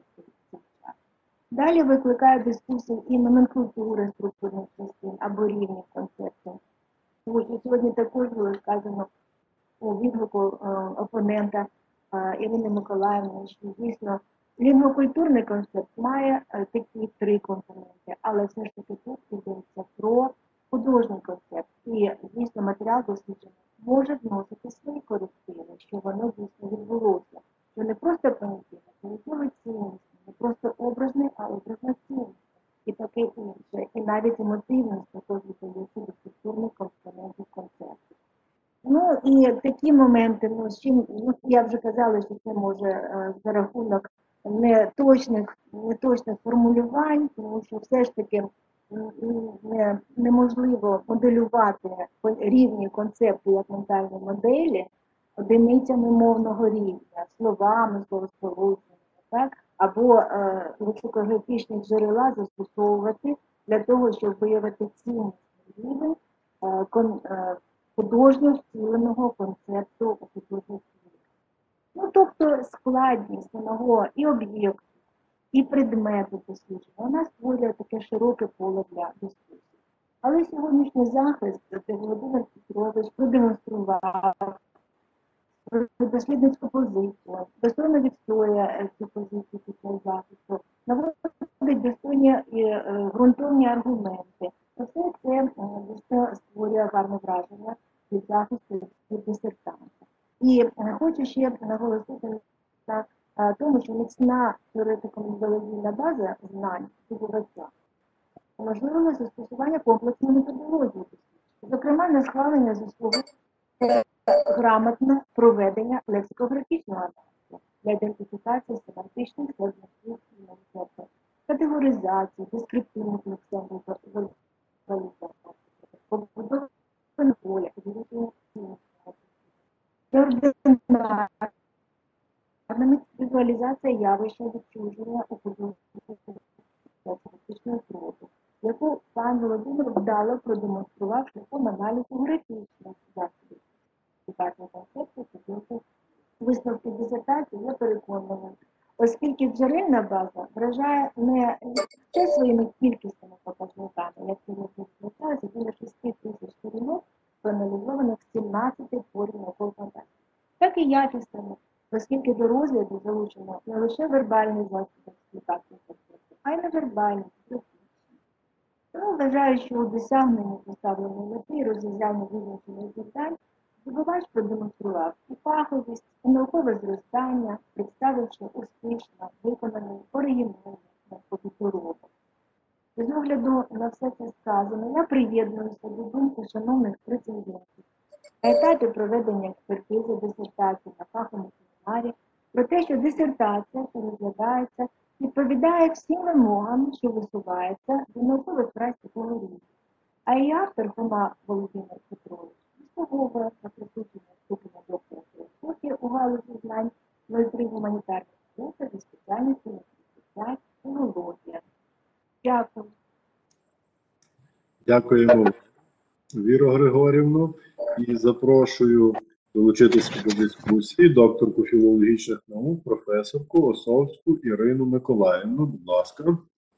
Далі викликає дискусію і номенклатури структурних частин або рівних концептів. Сьогодні також було сказано у відгуку опонента Ірини Миколаївни, що дійсно лінгвокультурний концепт має такі три компоненти, але все ж таки тут йдеться про художній концепт. І дійсно матеріал дослідження може вносити свої корективи, що воно дійсно відбулося. Що не просто понятійне цінність, не просто образний, а образна цінність. І таке інше. І навіть емотивність також віддається до структурних компонентів концепту. Ну і такі моменти, я вже казала, що це може за рахунок неточних формулювань, тому що все ж таки неможливо моделювати рівні концепти як ментальні моделі одиницями мовного рівня, словами, словосполученнями, так? Або лексикографічні джерела застосовувати для того, щоб виявити цінність рівень художньо втіленого концепту у художніх творах. Ну, тобто складність самого і об'єкту, і предмету дослідження, вона створює таке широке поле для дискусії. Але сьогоднішній захист, де Володимир Петрович продемонстрував дослідницьку позицію, достойно відстоює цю позицію після захисту, наводить достойні і ґрунтовні аргументи. Все це дійсно створює гарне враження від захисту від дисертанта. І хочу ще наголосити на тому, що міцна теоретико-методологійна база знань здобувача можливо застосування комплексної методології, зокрема на схвалення заслуги грамотне проведення лексикографічного аналізу для ідентифікації семантичних складностей концептів, категоризації, дескриптивних лексемів, побудови поля, вирішення координація, візуалізація явища відчуження у художньому пан Володимир вдало продемонстрував шляхом аналізу графічних засобів шукати концепції підготовки висновки дисертації є переконаним, оскільки джерельна база вражає не лише своїми кількісними показниками, як сьогодні звучалося, біля 6 тисяч сторінок, проаналізованих 17 творів наукової фантастики, так і якісними, оскільки до розгляду залучено не лише вербальний засіб експлікації концепту, а й невербальний, графічний. Тому вважаю, що у досягненні поставленої мети і розв'язанні визначених завдань здобувач продемонстрував і фаховість, і наукове зростання, представивши успішно виконаний оригінальний науковий доробок. З огляду на все це сказане, я приєднуюся до думки шановних рецензентів на етапі проведення експертизи дисертації на фаховому семінарі про те, що дисертація, що розглядається, відповідає всім вимогам, що висуваються до наукових праць такого рівня. А її автор Хома Володимир Петрович заслуговує на присудження ступеня доктора філософії у галузі знань 03 гуманітарних наук зі спеціальністю на філологія. Дякую. Дякуємо, Віро Григорівну, і запрошую долучитися до дискусії докторку філологічних наук, професорку Осовську Ірину Миколаївну. Будь ласка.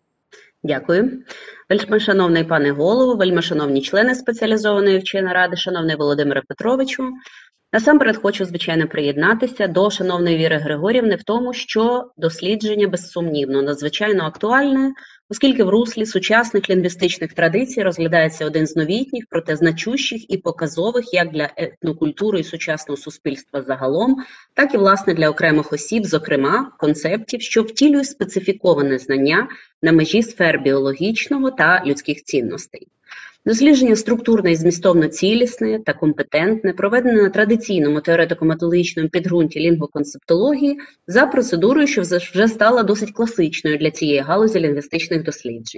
Дякую. Вельмишановний пане голово, вельмишановні члени спеціалізованої вченої ради, шановний Володимире Петровичу. Насамперед хочу, звичайно, приєднатися до шановної Віри Григорівни в тому, що дослідження, безсумнівно, надзвичайно актуальне, оскільки в руслі сучасних лінгвістичних традицій розглядається один з новітніх, проте значущих і показових як для етнокультури і сучасного суспільства загалом, так і, власне, для окремих осіб, зокрема, концептів, що втілюють специфіковане знання на межі сфер біологічного та людських цінностей. Дослідження структурне і змістовно цілісне та компетентне, проведене на традиційному теоретико-методологічному підґрунті лінгвоконцептології за процедурою, що вже стала досить класичною для цієї галузі лінгвістичних досліджень.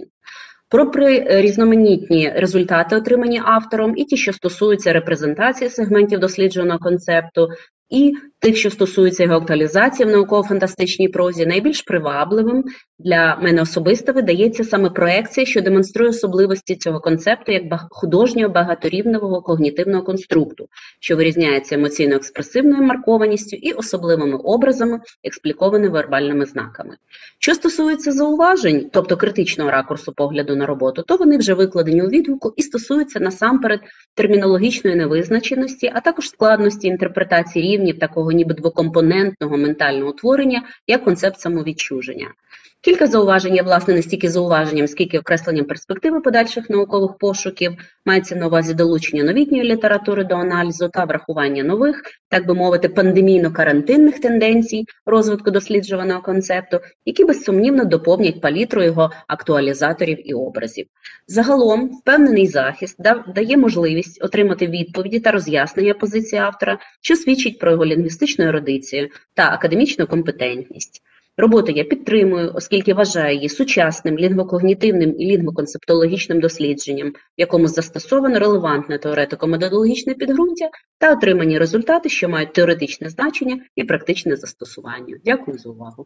Попри різноманітні результати, отримані автором, і ті, що стосуються репрезентації сегментів дослідженого концепту, і тих, що стосуються його актуалізації в науково-фантастичній прозі, найбільш привабливим для мене особисто видається саме проекція, що демонструє особливості цього концепту як художнього багаторівневого когнітивного конструкту, що вирізняється емоційно-експресивною маркованістю і особливими образами, експлікованими вербальними знаками. Що стосується зауважень, тобто критичного ракурсу погляду на роботу, то вони вже викладені у відгуку і стосуються насамперед термінологічної невизначеності, а також складності інтерпретації рівнів такого ніби двокомпонентного ментального утворення, як концепт самовідчуження. Кілька зауважень є, власне, не стільки зауваженням, скільки окресленням перспективи подальших наукових пошуків, мається на увазі долучення новітньої літератури до аналізу та врахування нових, так би мовити, пандемійно-карантинних тенденцій розвитку досліджуваного концепту, які безсумнівно доповнять палітру його актуалізаторів і образів. Загалом, впевнений захист дає можливість отримати відповіді та роз'яснення позиції автора, що свідчить про його лінгвістичну ерудицію та академічну компетентність. Роботу я підтримую, оскільки вважаю її сучасним лінгвокогнітивним і лінгвоконцептологічним дослідженням, в якому застосовано релевантне теоретико-методологічне підґрунтя та отримані результати, що мають теоретичне значення і практичне застосування. Дякую за увагу.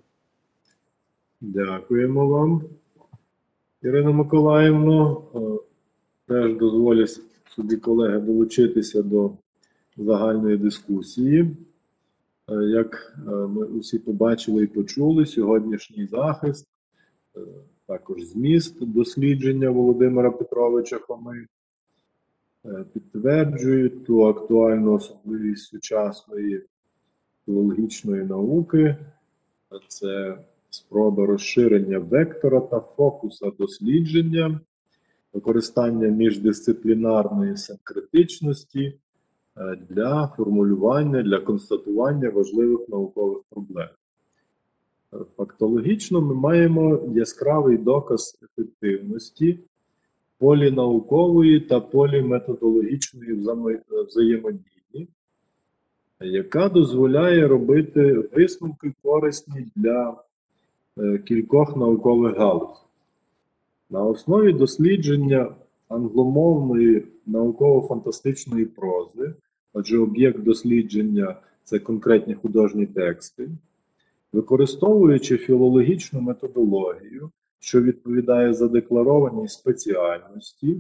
Дякуємо вам, Ірина Миколаївна. Теж дозволю собі, колеги, долучитися до загальної дискусії. Як ми усі побачили і почули, сьогоднішній захист, також зміст дослідження Володимира Петровича Хоми підтверджують ту актуальну особливість сучасної філологічної науки. Це спроба розширення вектора та фокуса дослідження, використання міждисциплінарної синкретичності для формулювання, для констатування важливих наукових проблем. Фактологічно ми маємо яскравий доказ ефективності полінаукової та поліметодологічної взаємодії, яка дозволяє робити висновки корисні для кількох наукових галузей. На основі дослідження англомовної науково-фантастичної прози, отже, об'єкт дослідження – це конкретні художні тексти, використовуючи філологічну методологію, що відповідає задекларованій спеціальності.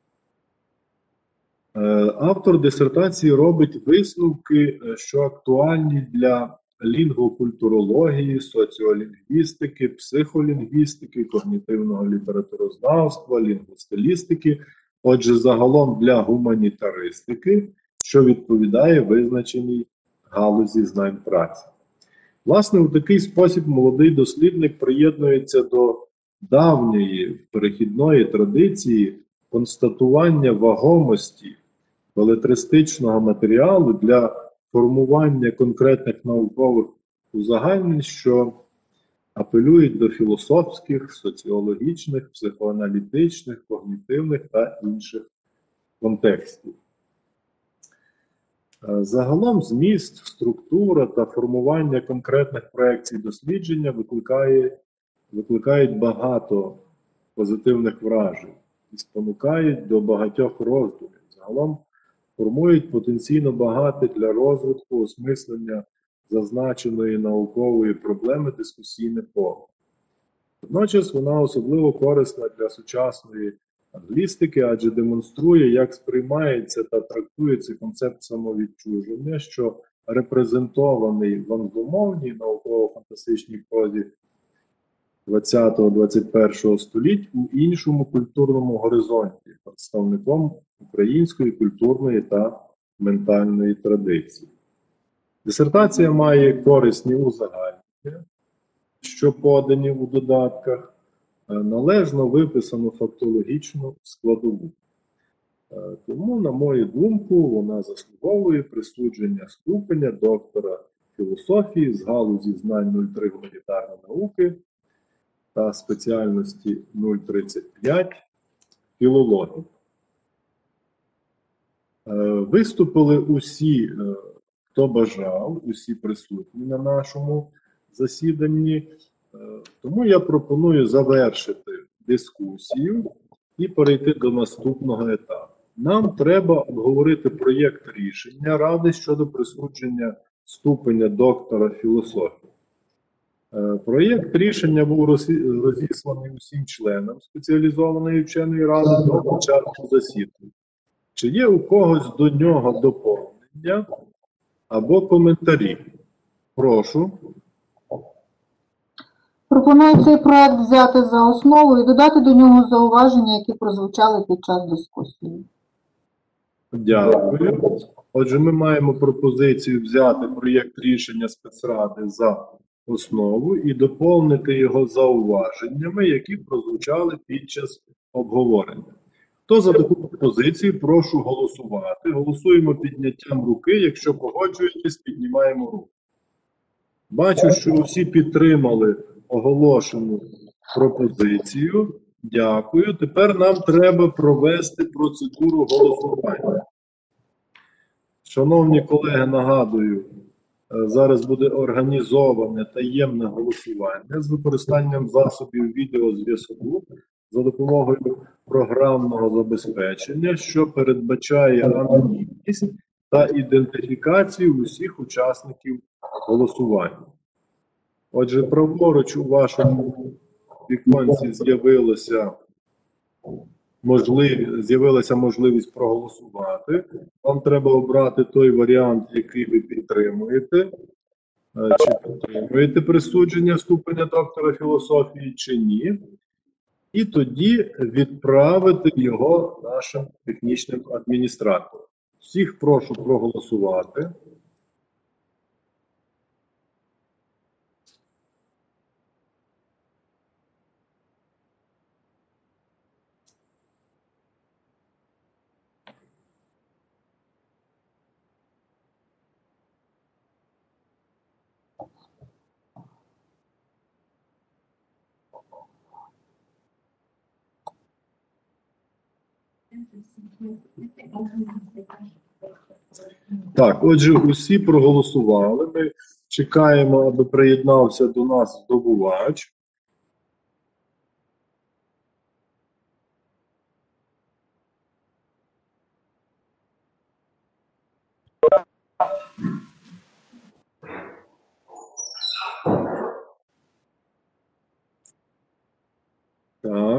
Автор дисертації робить висновки, що актуальні для лінгвокультурології, соціолінгвістики, психолінгвістики, когнітивного літературознавства, лінгвостилістики, отже, загалом для гуманітаристики, що відповідає визначеній галузі знань праці. Власне, у такий спосіб молодий дослідник приєднується до давньої перехідної традиції констатування вагомості белетристичного матеріалу для формування конкретних наукових узагальнень, що апелюють до філософських, соціологічних, психоаналітичних, когнітивних та інших контекстів. Загалом зміст, структура та формування конкретних проекцій дослідження викликають багато позитивних вражень і спонукають до багатьох роздумів. Загалом формують потенційно багате для розвитку осмислення зазначеної наукової проблеми дискусійне поле. Водночас вона особливо корисна для сучасної англістики, адже демонструє, як сприймається та трактується концепт самовідчуження, що репрезентований в англомовній науково-фантастичній прозі ХХ-XXI століть у іншому культурному горизонті, представником української культурної та ментальної традиції. Дисертація має корисні узагальнення, що подані у додатках, належно виписану фактологічну складову. Тому, на мою думку, вона заслуговує присудження ступеня доктора філософії з галузі знань 03 гуманітарної науки та спеціальності 035 філології. Виступили усі, хто бажав, усі присутні на нашому засіданні. Тому я пропоную завершити дискусію і перейти до наступного етапу. Нам треба обговорити проєкт рішення Ради щодо присудження ступеня доктора філософії. Проєкт рішення був розісланий усім членам спеціалізованої вченої ради до початку засідання. Чи є у когось до нього доповнення або коментарі? Прошу. Пропоную цей проект взяти за основу і додати до нього зауваження, які прозвучали під час дискусії. Дякую. Отже, ми маємо пропозицію взяти проєкт рішення спецради за основу і доповнити його зауваженнями, які прозвучали під час обговорення. Хто за таку пропозицію, прошу голосувати. Голосуємо підняттям руки. Якщо погоджуєтесь, піднімаємо руку. Бачу, що всі підтримали оголошену пропозицію. Дякую. Тепер нам треба провести процедуру голосування. Шановні колеги, нагадую, зараз буде організоване таємне голосування з використанням засобів відеозв'язку за допомогою програмного забезпечення, що передбачає анонімність та ідентифікацію усіх учасників голосування. Отже, праворуч у вашому віконці з'явилася можливість проголосувати. Вам треба обрати той варіант, який ви підтримуєте. Чи підтримуєте присудження ступеня доктора філософії, чи ні. І тоді відправити його нашим технічним адміністраторам. Всіх прошу проголосувати. Так, отже, усі проголосували. Ми чекаємо, аби приєднався до нас здобувач.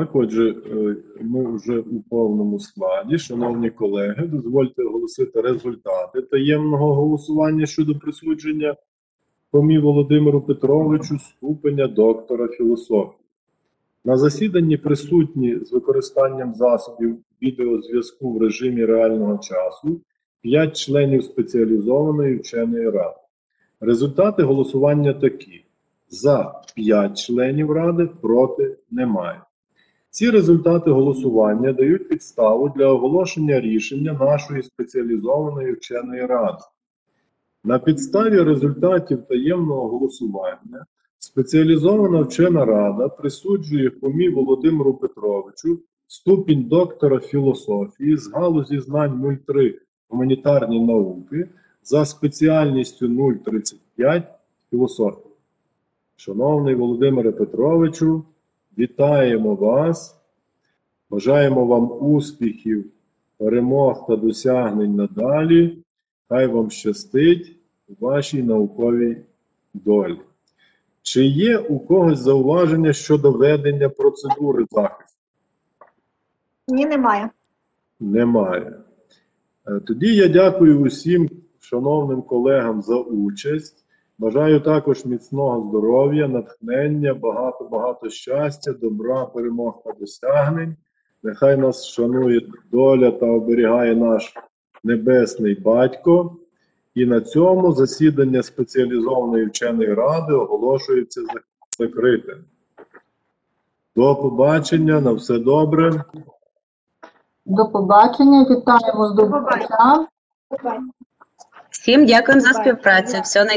Так, отже, ми вже у повному складі. Шановні колеги, дозвольте оголосити результати таємного голосування щодо присудження Фомі Володимиру Петровичу ступеня доктора філософії. На засіданні присутні з використанням засобів відеозв'язку в режимі реального часу 5 членів спеціалізованої вченої ради. Результати голосування такі. За 5 членів ради, проти немає. Ці результати голосування дають підставу для оголошення рішення нашої спеціалізованої вченої ради. На підставі результатів таємного голосування спеціалізована вчена рада присуджує Фомі Володимиру Петровичу ступінь доктора філософії з галузі знань 03 гуманітарні науки за спеціальністю 035 філософія. Шановний Володимире Петровичу, вітаємо вас, бажаємо вам успіхів, перемог та досягнень надалі. Хай вам щастить у вашій науковій долі. Чи є у когось зауваження щодо ведення процедури захисту? Ні, немає. Немає. Тоді я дякую усім шановним колегам за участь. Бажаю також міцного здоров'я, натхнення, багато щастя, добра, перемог та досягнень. Нехай нас шанує доля та оберігає наш Небесний Батько. І на цьому засідання спеціалізованої вченої ради оголошується закритим. До побачення, на все добре. До побачення, вітаємо здобувача. Всім дякуємо за співпрацю. Всього